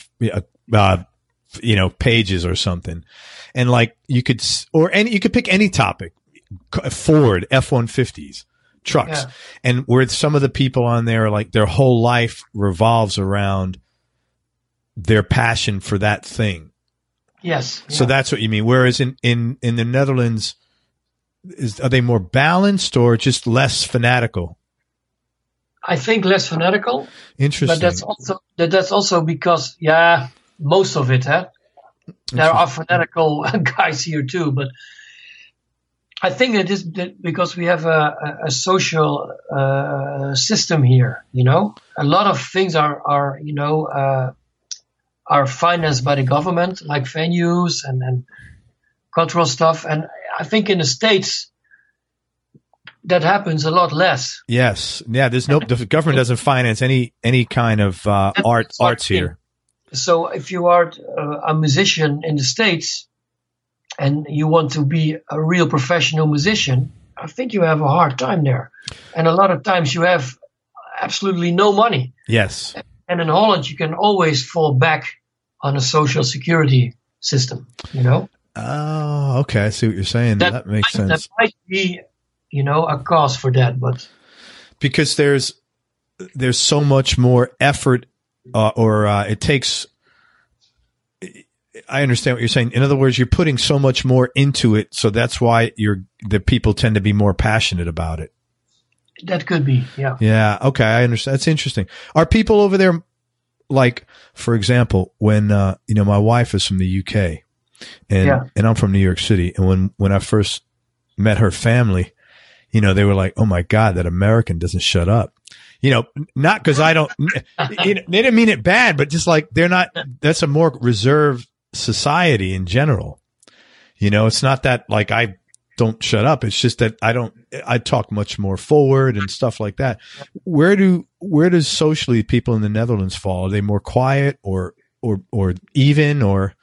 pages or something, and like you could pick any topic, Ford F-150s, trucks. Yeah. And where some of the people on there, like their whole life revolves around their passion for that thing. Yes. So yeah. that's what you mean. Whereas in the Netherlands, are they more balanced or just less fanatical? I think less fanatical. Interesting. But that's also because, yeah, most of it, huh? There are fanatical guys here too, but I think it is because we have a social system here. You know, a lot of things are financed by the government, like venues and cultural stuff. And I think in the States that happens a lot less. Yes, yeah. The government doesn't finance any kind of arts here. So if you are a musician in the States and you want to be a real professional musician, I think you have a hard time there. And a lot of times you have absolutely no money. Yes. And in Holland, you can always fall back on a social security system, you know? Oh, okay. I see what you're saying. That makes sense. That might be, a cause for that, but because there's so much more effort it takes. I understand what you're saying. In other words, you're putting so much more into it, so that's why the people tend to be more passionate about it. That could be, yeah. Yeah, okay, I understand. That's interesting. Are people over there, like, for example, when my wife is from the UK, and I'm from New York City, and when I first met her family, they were like, "Oh my God, that American doesn't shut up." Not because I don't, they didn't mean it bad, but just like that's a more reserved society in general. It's not that like I don't shut up. It's just that I talk much more forward and stuff like that. Where does socially people in the Netherlands fall? Are they more quiet or even or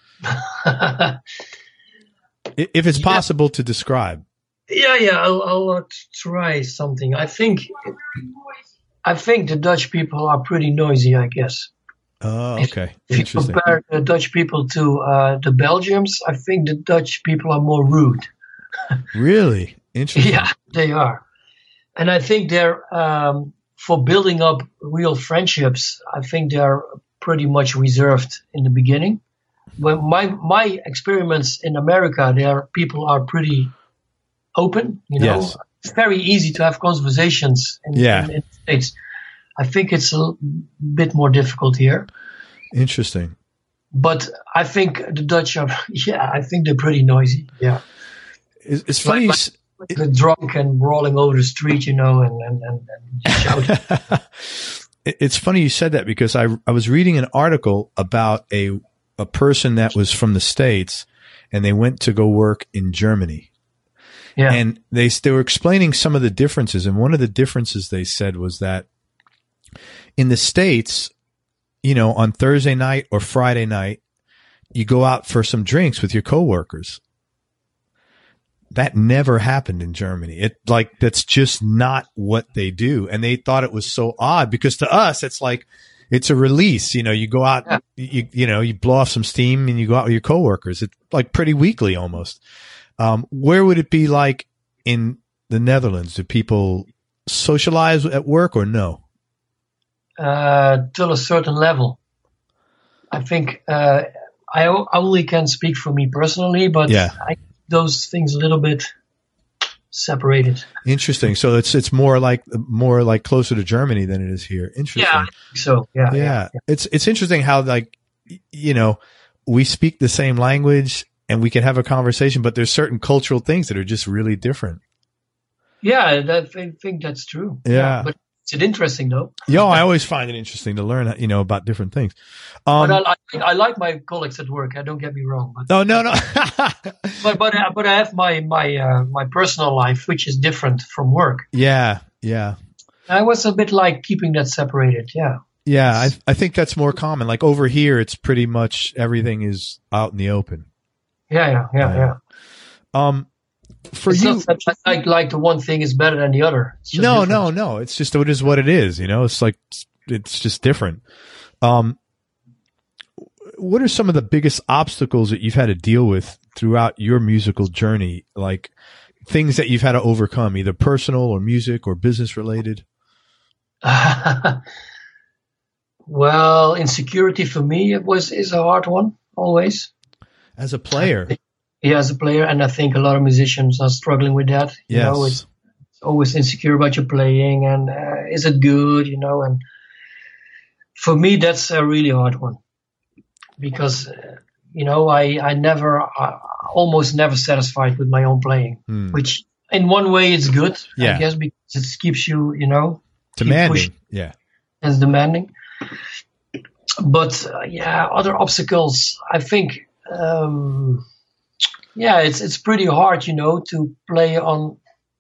if it's possible to describe? Yeah. I'll try something. I think the Dutch people are pretty noisy, I guess. Oh, okay. If you compare the Dutch people to the Belgians, I think the Dutch people are more rude. Really? Interesting. Yeah, they are. And I think they're, for building up real friendships, I think they're pretty much reserved in the beginning. But my experiments in America, people are pretty open, Yes. It's very easy to have conversations in the States. I think it's a bit more difficult here. Interesting. But I think the Dutch are, I think they're pretty noisy. Yeah. It's funny. They're drunk and rolling over the street, and shouting. It's funny you said that because I was reading an article about a person that was from the States and they went to go work in Germany. Yeah. And they were explaining some of the differences. And one of the differences they said was that in the States, on Thursday night or Friday night, you go out for some drinks with your coworkers. That never happened in Germany. That's just not what they do. And they thought it was so odd because to us, it's like, it's a release. You go out, you blow off some steam and you go out with your coworkers. It's like pretty weekly almost. Where would it be like in the Netherlands? Do people socialize at work or no? Till a certain level. I think I only can speak for me personally, but I those things a little bit separated. Interesting. So it's more like closer to Germany than it is here. Interesting. Yeah. So yeah. It's interesting how we speak the same language and we can have a conversation, but there's certain cultural things that are just really different. Yeah, I think that's true. Yeah. But it's interesting though. Yeah, I always find it interesting to learn, about different things. But I like my colleagues at work. Don't get me wrong. But no. but I have my personal life, which is different from work. Yeah. I was a bit like keeping that separated. Yeah. Yeah, I think that's more common. Like over here, it's pretty much everything is out in the open. Yeah. For it's you, not that like the one thing is better than the other. No. It's just it is what it is. It's like it's just different. What are some of the biggest obstacles that you've had to deal with throughout your musical journey? Like, things that you've had to overcome, either personal or music or business related? Well, insecurity for me is a hard one always. As a player, yeah, as a player, and I think a lot of musicians are struggling with that. You yes. know, it's always insecure about your playing, and is it good? You know, and for me, that's a really hard one because you know I almost never satisfied with my own playing, which in one way it's good, I guess, because it keeps you, you know, demanding. Yeah, it's demanding. But other obstacles, I think. It's pretty hard, you know, to play on.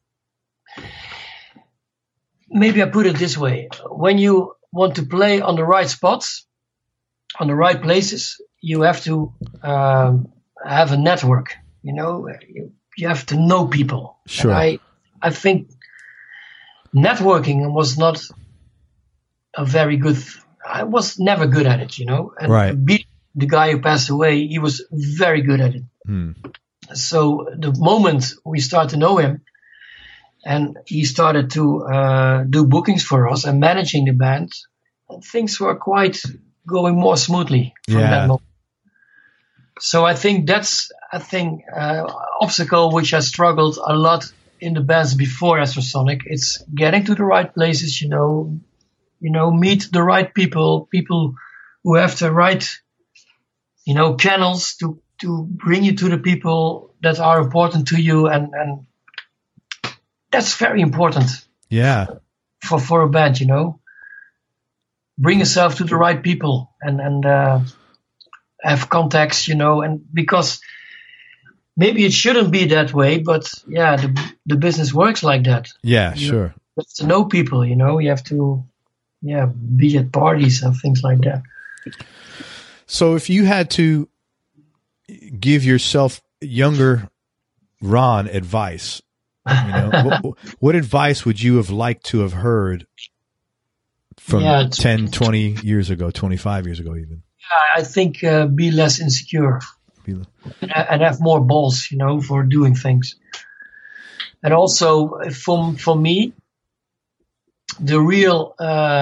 Maybe I put it this way: when you want to play on the right spots, on the right places, you have to have a network. You know, you have to know people. Sure. And I think networking was not a very good. I was never good at it, you know. And right. The guy who passed away, he was very good at it. So the moment we started to know him, and he started to do bookings for us and managing the band, things were quite going more smoothly from that moment. So I think that's obstacle which I struggled a lot in the bands before Astrosonic. It's getting to the right places, you know, meet the right people who have the right, you know, channels to bring you to the people that are important to you, and that's very important. Yeah. For a band, you know, bring yourself to the right people and have contacts, you know, and because maybe it shouldn't be that way, but the business works like that. Yeah, sure. You have to know people, you know, you have to be at parties and things like that. So if you had to give yourself younger Ron advice, you know, what advice would you have liked to have heard from 10, 20 years ago, 25 years ago even? I think be less insecure and have more balls, you know, for doing things. And also for me, the real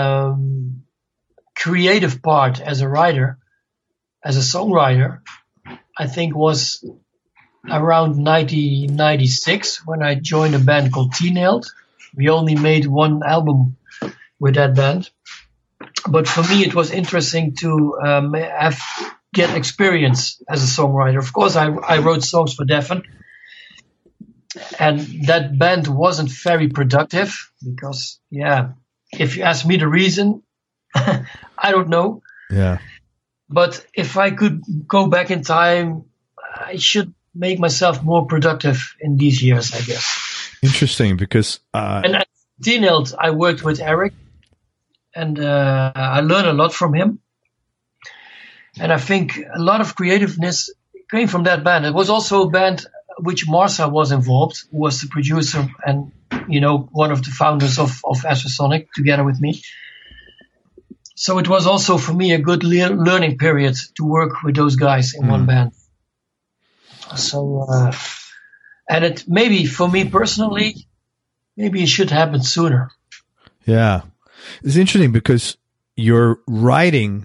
creative part as a writer, as a songwriter, I think was around 1996 when I joined a band called T-Nailed. We only made one album with that band. But for me, it was interesting to get experience as a songwriter. Of course, I wrote songs for Deaf'n, and that band wasn't very productive because, if you ask me the reason, I don't know. Yeah. But if I could go back in time, I should make myself more productive in these years, I guess. Interesting, because and at T-Nailed, I worked with Eric, and I learned a lot from him. And I think a lot of creativeness came from that band. It was also a band which Marsa was involved, who was the producer and, you know, one of the founders of Astrosonic together with me. So it was also for me a good learning period to work with those guys in one band. So, and it maybe for me personally, maybe it should happen sooner. Yeah. It's interesting because your writing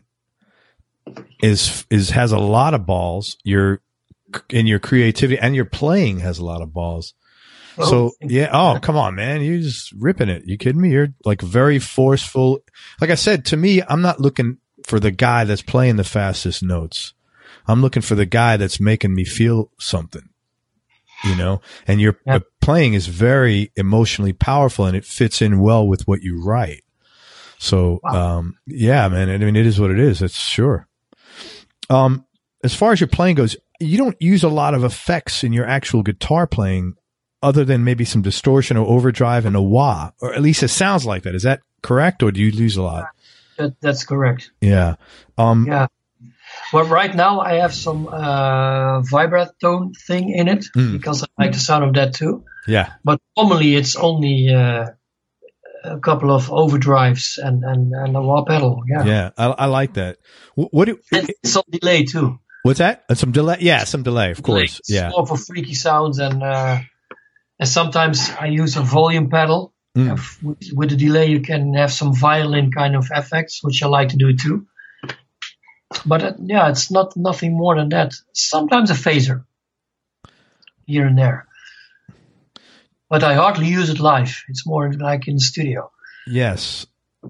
has a lot of balls. Your creativity and your playing has a lot of balls. So come on, man. You're just ripping it. You kidding me? You're like very forceful. Like I said, to me, I'm not looking for the guy that's playing the fastest notes. I'm looking for the guy that's making me feel something, you know, and your playing is very emotionally powerful and it fits in well with what you write. So, man, I mean, it is what it is. That's sure. As far as your playing goes, you don't use a lot of effects in your actual guitar playing other than maybe some distortion or overdrive and a wah, or at least it sounds like that. Is that correct? Or do you use a lot? That's correct. Yeah. Well, right now I have some vibratone thing in it because I like the sound of that too. Yeah. But normally it's only a couple of overdrives and a wah pedal. Yeah. Yeah, I like that. And some delay too. What's that? And some delay? Yeah, some delay, of course. Yeah. More for freaky sounds and And sometimes I use a volume pedal. With the delay, you can have some violin kind of effects, which I like to do too. But yeah, it's nothing more than that. Sometimes a phaser here and there. But I hardly use it live. It's more like in the studio. Yes.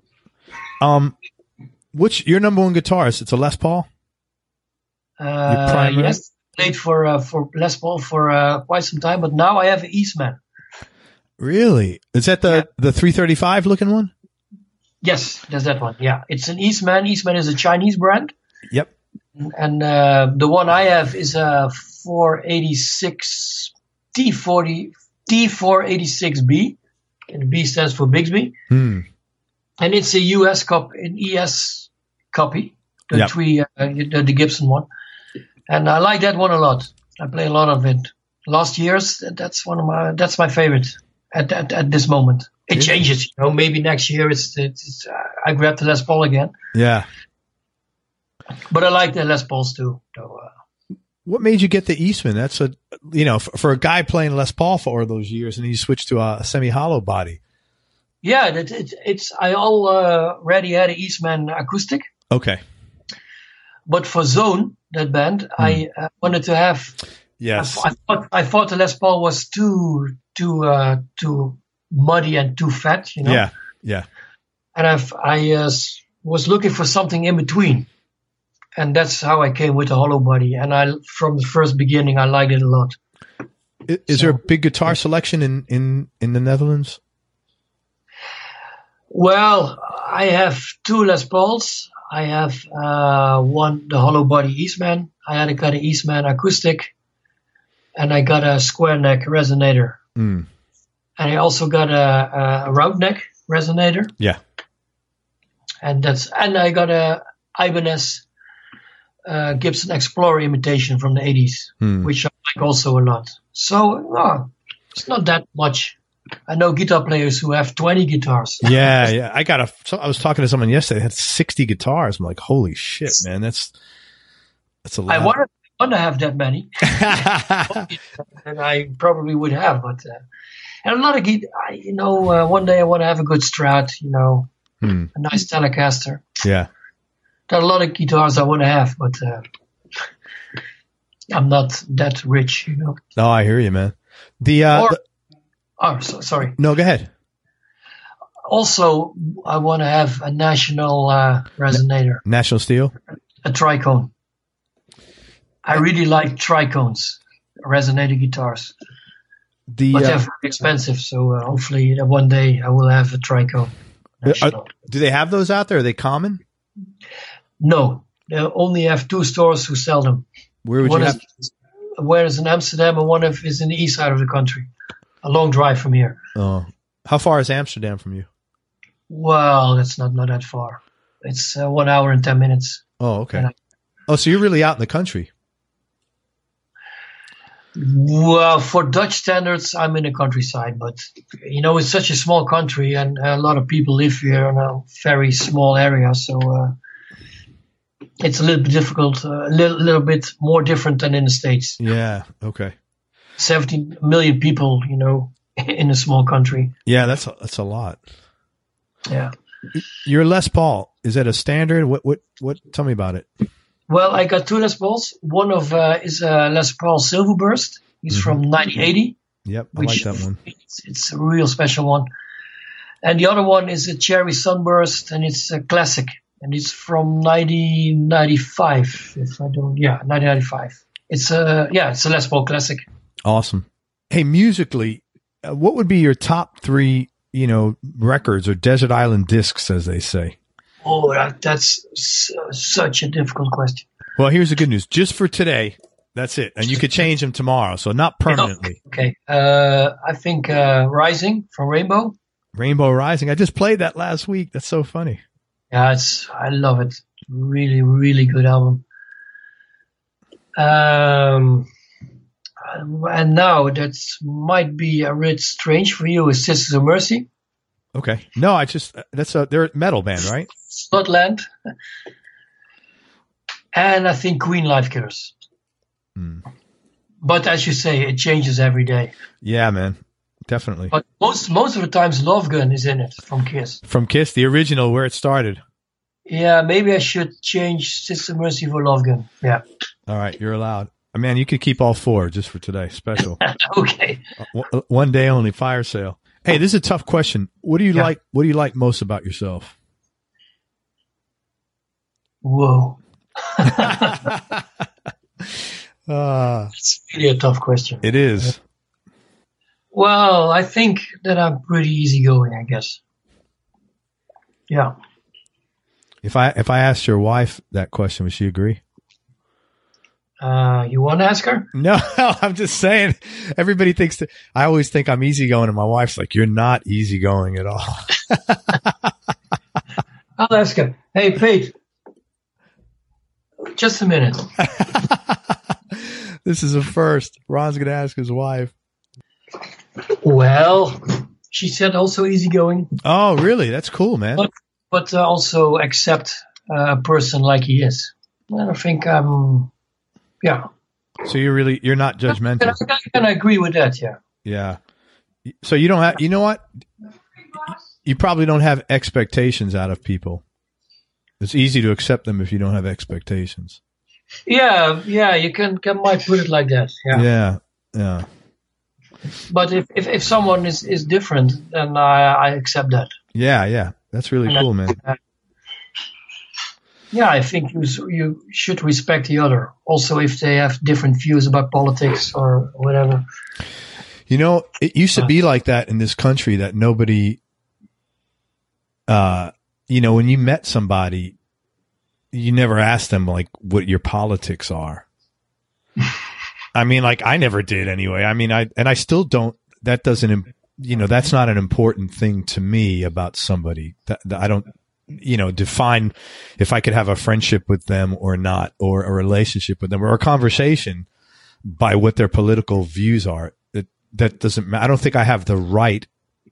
What's your number one guitar? Is it a Les Paul? Yes, played for Les Paul for quite some time, but now I have an Eastman. Really? Is that the 335 looking one? Yes, there's that one. Yeah, it's an Eastman. Eastman is a Chinese brand. Yep. And the one I have is a 486 T486B, and the B stands for Bigsby. And it's a US an ES copy, the Gibson one. And I like that one a lot. I play a lot of it. Last year's, that's my favorite at this moment. It changes, maybe next year I grab the Les Paul again. Yeah. But I like the Les Pauls too. So, what made you get the Eastman? That's for a guy playing Les Paul for all those years, and then you switched to a semi-hollow body. Yeah, I already had an Eastman acoustic. Okay. But for Zone, that band, I wanted to have. Yes. I thought the Les Paul was too muddy and too fat, Yeah. Yeah. And I was looking for something in between. And that's how I came with the hollow body. And from the first beginning, I liked it a lot. Is there a big guitar selection in the Netherlands? Well, I have two Les Pauls. I have the hollow body Eastman. I got an Eastman acoustic. And I got a square neck resonator. And I also got a round neck resonator. Yeah. And I got a Ibanez Gibson Explorer imitation from the 80s, which I like also a lot. So it's not that much. I know guitar players who have 20 guitars. Yeah. I was talking to someone yesterday that had 60 guitars. I'm like, holy shit, man, that's a lot. I want to have that many, and I probably would have. But and a lot of guitar. One day I want to have a good Strat. A nice Telecaster. Yeah. There are a lot of guitars I want to have, but I'm not that rich, No, I hear you, man. Sorry. No, go ahead. Also, I want to have a National resonator. National Steel? A tricone. I really like tricones, resonator guitars. But they're very expensive, so hopefully one day I will have a tricone. Do they have those out there? Are they common? No, they only have two stores who sell them. Where would you have? One is in Amsterdam and one is in the east side of the country. A long drive from here. Oh, how far is Amsterdam from you? Well, that's not that far. It's 1 hour and 10 minutes. Oh, okay. So you're really out in the country. Well, for Dutch standards, I'm in the countryside, but it's such a small country, and a lot of people live here in a very small area, so it's a little bit difficult, a little bit more different than in the States. Yeah. Okay. 17 million people, in a small country. Yeah, that's a lot. Yeah. Your Les Paul, is that a standard? What? Tell me about it. Well, I got two Les Pauls. One is a Les Paul Silverburst. He's from 1980. Yep, I like that one. It's a real special one. And the other one is a Cherry Sunburst, and it's a classic. And it's from 1995. 1995. It's a Les Paul classic. Awesome. Hey, musically, what would be your top three, records or desert island discs, as they say? Oh, that's such a difficult question. Well, here's the good news. Just for today, that's it. And you could change them tomorrow, so not permanently. Okay. I think Rising from Rainbow. Rainbow Rising. I just played that last week. That's so funny. Yeah, I love it. Really, really good album. And now that might be a bit strange for you is Sisters of Mercy. Okay. No, they're a metal band, right? Slotland. And I think Queen Life Killers. But as you say, it changes every day. Yeah, man. definitely. But most of the times, Love Gun is in it from Kiss. From Kiss, the original, where it started. Yeah, maybe I should change Sister Mercy for Love Gun. Yeah. All right, you're allowed. Man, you could keep all 4 just for today. Special. Okay. One day only, fire sale. Hey, this is a tough question. What do you like? What do you like most about yourself? Whoa. Uh, It's really a tough question. It is. Well, I think that I'm pretty easygoing, I guess. Yeah. If I asked your wife that question, would she agree? You want to ask her? No, I'm just saying. Everybody thinks that I always think I'm easygoing, and my wife's like, "You're not easygoing at all." I'll ask her. Hey, Pete. Just a minute. This is a first. Ron's going to ask his wife. Well, she said also easygoing. Oh, really? That's cool, man. But also accept a person like he is. And I think yeah. So you're not judgmental. I can agree with that, yeah. Yeah. So you don't have, you know what? You probably don't have expectations out of people. It's easy to accept them if you don't have expectations. Yeah, you might put it like that. Yeah. Yeah. But if someone is different, then I accept that. Yeah. That's really cool, man. Yeah, I think you should respect the other. Also, if they have different views about politics or whatever. You know, it used to be like that in this country, that nobody, when you met somebody, you never asked them like what your politics are. I mean, like I never did anyway. I mean, I still don't. That doesn't, that's not an important thing to me about somebody. That I don't, define if I could have a friendship with them or not, or a relationship with them, or a conversation by what their political views are. That doesn't matter. I don't think I have the right.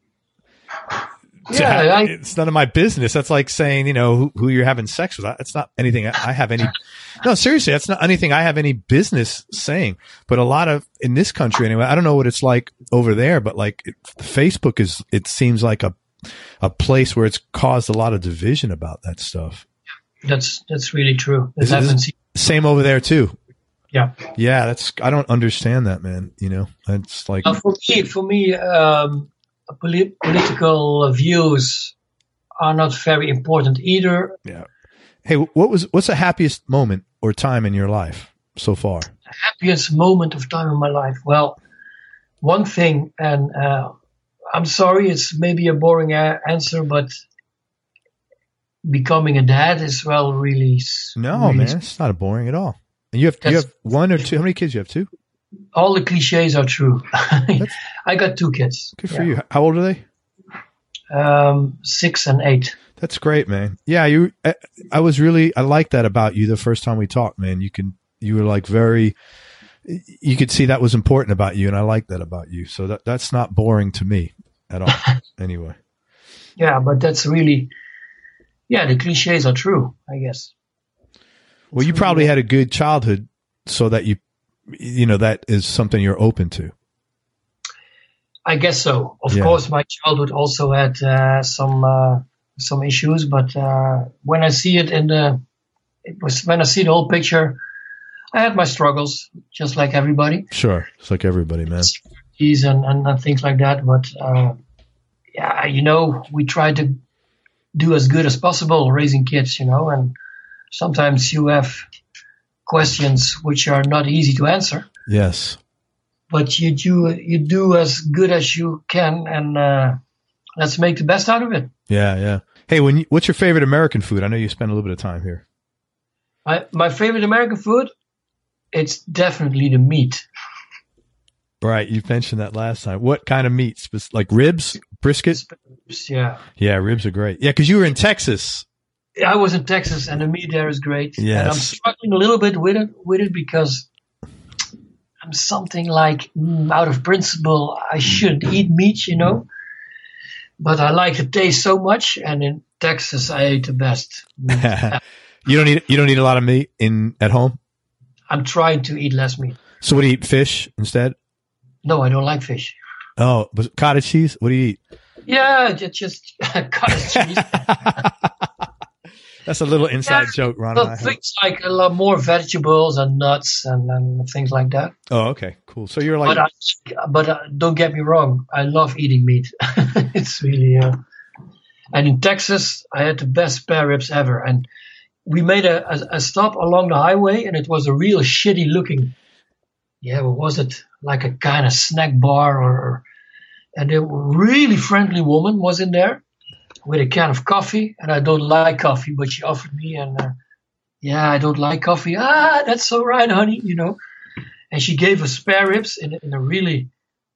It's none of my business. That's like saying, who you're having sex with. It's not anything I have any. No, seriously, that's not anything I have any business saying. But a lot of, in this country anyway, I don't know what it's like over there, but like Facebook it seems like a place where it's caused a lot of division about that stuff. That's really true. It happens. Same over there too. Yeah. Yeah. I don't understand that, man. It's like. For me, political views are not very important either. Yeah. Hey, what's the happiest moment or time in your life so far? The happiest moment of time in my life. Well, one thing, and I'm sorry, it's maybe a boring answer, but becoming a dad is really. No, man, it's not boring at all. And you have one or two. How many kids you have? Two? All the cliches are true. I got 2 kids. Good for you. How old are they? 6 and 8. That's great, man. Yeah, I like that about you the first time we talked, man. You were like you could see that was important about you, and I like that about you. So that's not boring to me at all. Anyway. Yeah, but that's really, the cliches are true, I guess. Well, you probably had a good childhood so that that is something you're open to. I guess so. Of course, my childhood also had some issues, but when I see when I see the whole picture, I had my struggles, just like everybody. Sure, it's like everybody, man. And things like that, but we try to do as good as possible raising kids, and sometimes you have questions which are not easy to answer. Yes. But you do as good as you can, and let's make the best out of it. Yeah. Hey, what's your favorite American food? I know you spend a little bit of time here. My favorite American food, it's definitely the meat. Right, you mentioned that last time. What kind of meat? Like ribs, brisket? Yeah. Yeah, ribs are great. Yeah, because you were in Texas. I was in Texas, and the meat there is great. Yes. And I'm struggling a little bit with it because I'm something like, out of principle, I shouldn't eat meat, But I like the taste so much, and in Texas, I ate the best. You don't eat a lot of meat at home? I'm trying to eat less meat. So what do you eat? Fish instead? No, I don't like fish. Oh, but cottage cheese? What do you eat? Yeah, just cottage cheese. That's a little inside joke, Ron. And I have. Things like a lot more vegetables and nuts and things like that. Oh, okay, cool. So you're like, but don't get me wrong, I love eating meat. It's really. And in Texas, I had the best spare ribs ever. And we made a stop along the highway, and it was a real shitty looking. Yeah, what was it? Like a kind of snack bar, and a really friendly woman was in there with a can of coffee, and I don't like coffee, but she offered me, and I don't like coffee. That's all right, honey, And she gave us spare ribs in a really,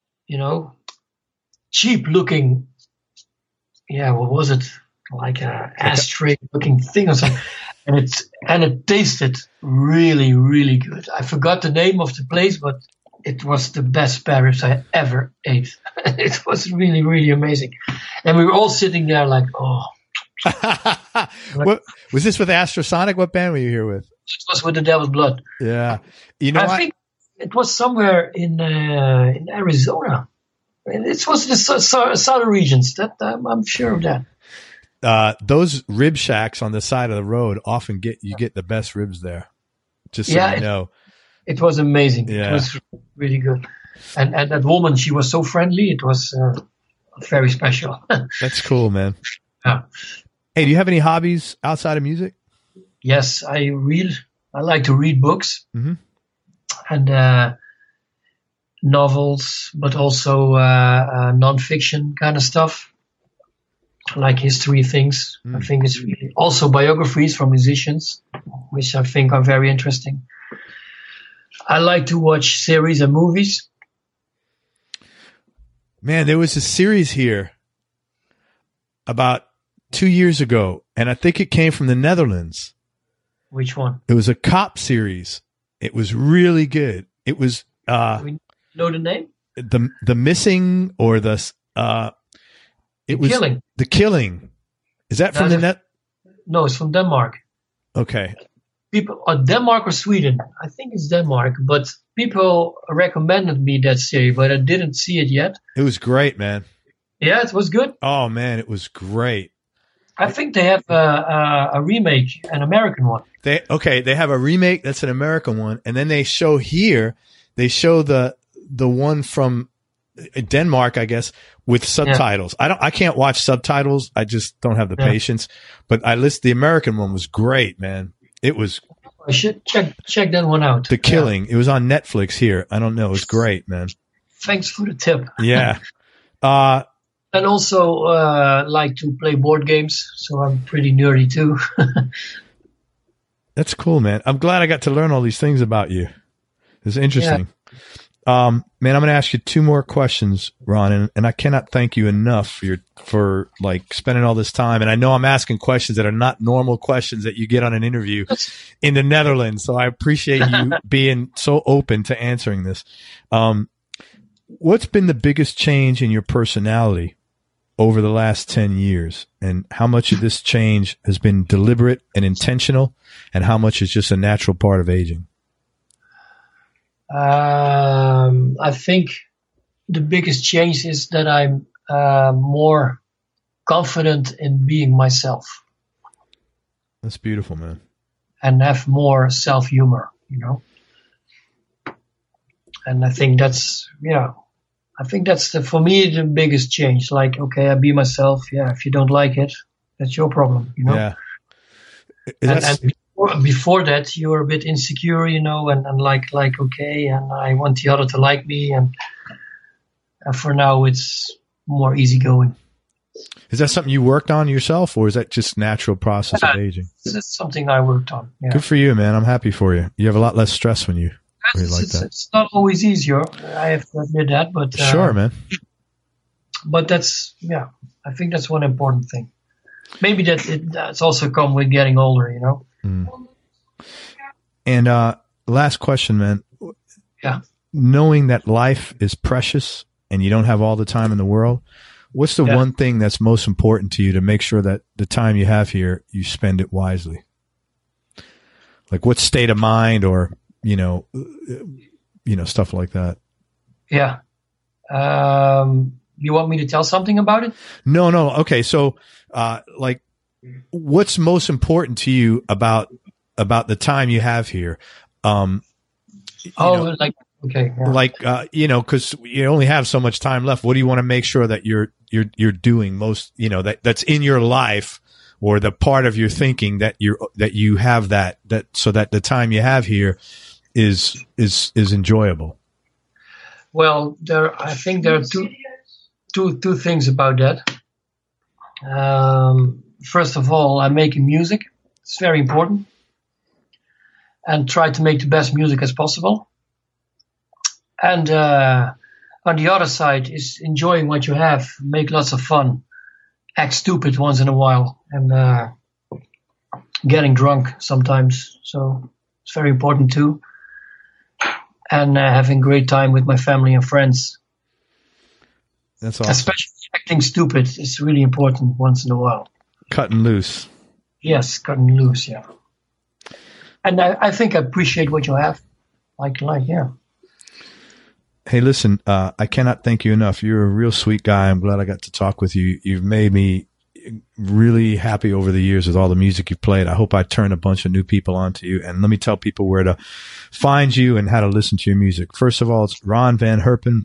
cheap looking, what was it? Like a ashtray looking thing or something. And it tasted really, really good. I forgot the name of the place, but it was the best spare ribs I ever ate. It was really, really amazing. And we were all sitting there like, oh. What, was this with Astrosonic? What band were you here with? It was with the Devil's Blood. Yeah. I think it was somewhere in Arizona. It was the southern regions. That I'm sure of that. Those rib shacks on the side of the road often get the best ribs there. Just so you know. It was amazing. Yeah. It was really good. And that woman, she was so friendly. It was very special. That's cool, man. Yeah. Hey, do you have any hobbies outside of music? Yes, I read. I like to read books and novels, but also nonfiction kind of stuff, like history things. I think it's really also biographies from musicians, which I think are very interesting. I like to watch series and movies. Man, there was a series here about 2 years ago, and I think it came from the Netherlands. Which one? It was a cop series. It was really good. It was Do we know the name? the missing or the Killing. The Killing. Is that from the net? No, it's from Denmark. Okay. People, Denmark or Sweden? I think it's Denmark, but people recommended me that series, but I didn't see it yet. It was great, man. Yeah, it was good. Oh man, it was great. I think they have a remake, an American one. They have a remake that's an American one, and then they show the one from Denmark, I guess, with subtitles. Yeah. I can't watch subtitles. I just don't have the patience. But the American one was great, man. It was. I should check that one out. The Killing. Yeah. It was on Netflix here. I don't know. It was great, man. Thanks for the tip. Yeah. And also like to play board games, so I'm pretty nerdy too. That's cool, man. I'm glad I got to learn all these things about you. It's interesting. Yeah. Man, I'm going to ask you two more questions, Ron, and I cannot thank you enough for like spending all this time. And I know I'm asking questions that are not normal questions that you get on an interview in the Netherlands. So I appreciate you being so open to answering this. What's been the biggest change in your personality over the last 10 years? And how much of this change has been deliberate and intentional? And how much is just a natural part of aging? I think the biggest change is that I'm more confident in being myself. That's beautiful, man. And have more self-humor, And I think that's, for me, the biggest change. Like, okay, I be myself. Yeah, if you don't like it, that's your problem, Yeah. And before that, you were a bit insecure, and like, okay, and I want the other to like me. And for now, it's more easygoing. Is that something you worked on yourself, or is that just natural process of aging? It's something I worked on. Yeah. Good for you, man. I'm happy for you. You have a lot less stress when you like that. It's not always easier. I have to admit that, but sure, man. But that's I think that's one important thing. Maybe that's also come with getting older, And last question, man. Yeah. Knowing that life is precious and you don't have all the time in the world, what's the one thing that's most important to you to make sure that the time you have here, you spend it wisely? Like what state of mind or, stuff like that? Yeah. You want me to tell something about it? No. Okay. So, like, what's most important to you about the time you have here? Okay. Yeah. Because you only have so much time left. What do you want to make sure that you're doing most, that's in your life, or the part of your thinking that you have that so that the time you have here is enjoyable? Well, I think there are two things about that. First of all, I'm making music. It's very important. And try to make the best music as possible. And on the other side is enjoying what you have, make lots of fun, act stupid once in a while, and getting drunk sometimes. So it's very important too. And having great time with my family and friends. That's awesome. Especially acting stupid is really important once in a while. Cutting loose. Yes, cutting loose, yeah. And I think I appreciate what you have. Yeah. Hey, listen, I cannot thank you enough. You're a real sweet guy. I'm glad I got to talk with you. You've made me really happy over the years with all the music you've played. I hope I turn a bunch of new people onto you. And let me tell people where to find you and how to listen to your music. First of all, it's Ron Van Herpen.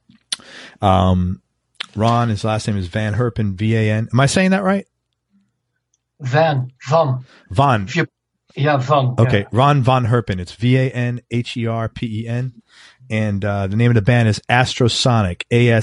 Ron, his last name is Van Herpen, V-A-N. Am I saying that right? Van. Van. Yeah, Van. Okay, Yeah. Ron Van Herpen. It's VanHerpen. And the name of the band is Astrosonic,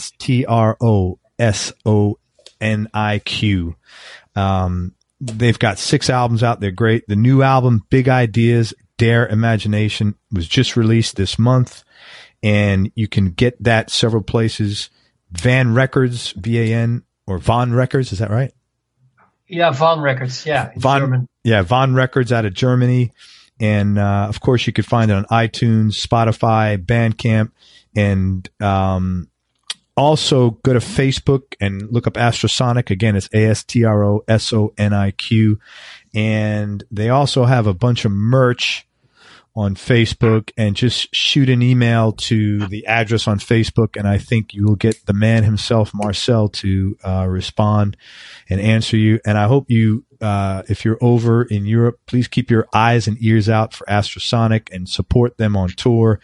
Astrosoniq. They've got 6 albums out. They're great. The new album, Big Ideas, Dare Imagination, was just released this month. And you can get that several places. Van Records, V-A-N, or Von Records, is that right? Yeah, Von Records, yeah. Von Records out of Germany. And, of course, you could find it on iTunes, Spotify, Bandcamp, and also go to Facebook and look up Astrosonic. Again, it's Astrosoniq. And they also have a bunch of merch on Facebook, and just shoot an email to the address on Facebook, and I think you will get the man himself, Marcel, to respond and answer you. And I hope you, if you're over in Europe, please keep your eyes and ears out for Astrosonic and support them on tour.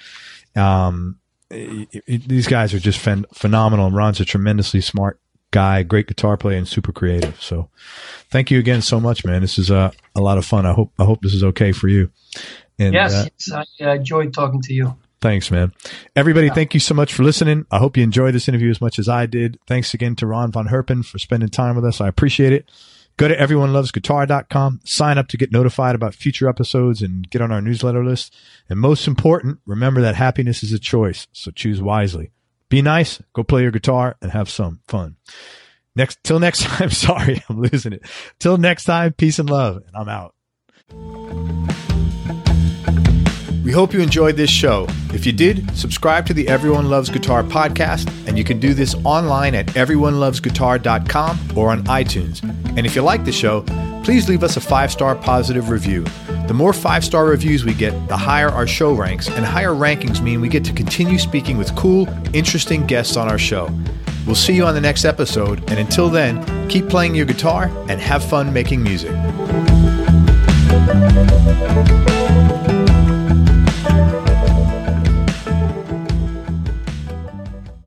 These guys are just phenomenal, and Ron's a tremendously smart guy, great guitar player, and super creative. So thank you again so much, man. This is a lot of fun. I hope this is okay for you. And, yes, I enjoyed talking to you. Thanks, man. Everybody, thank you so much for listening. I hope you enjoyed this interview as much as I did. Thanks again to Ron Van Herpen for spending time with us. I appreciate it. Go to everyonelovesguitar.com, sign up to get notified about future episodes and get on our newsletter list. And most important, remember that happiness is a choice, so choose wisely. Be nice, go play your guitar, and have some fun. Till next time, sorry, I'm losing it. Till next time, peace and love, and I'm out. We hope you enjoyed this show. If you did, subscribe to the Everyone Loves Guitar podcast, and you can do this online at everyonelovesguitar.com or on iTunes. And if you like the show, please leave us a 5-star positive review. The more 5-star reviews we get, the higher our show ranks, and higher rankings mean we get to continue speaking with cool, interesting guests on our show. We'll see you on the next episode, and until then, keep playing your guitar and have fun making music.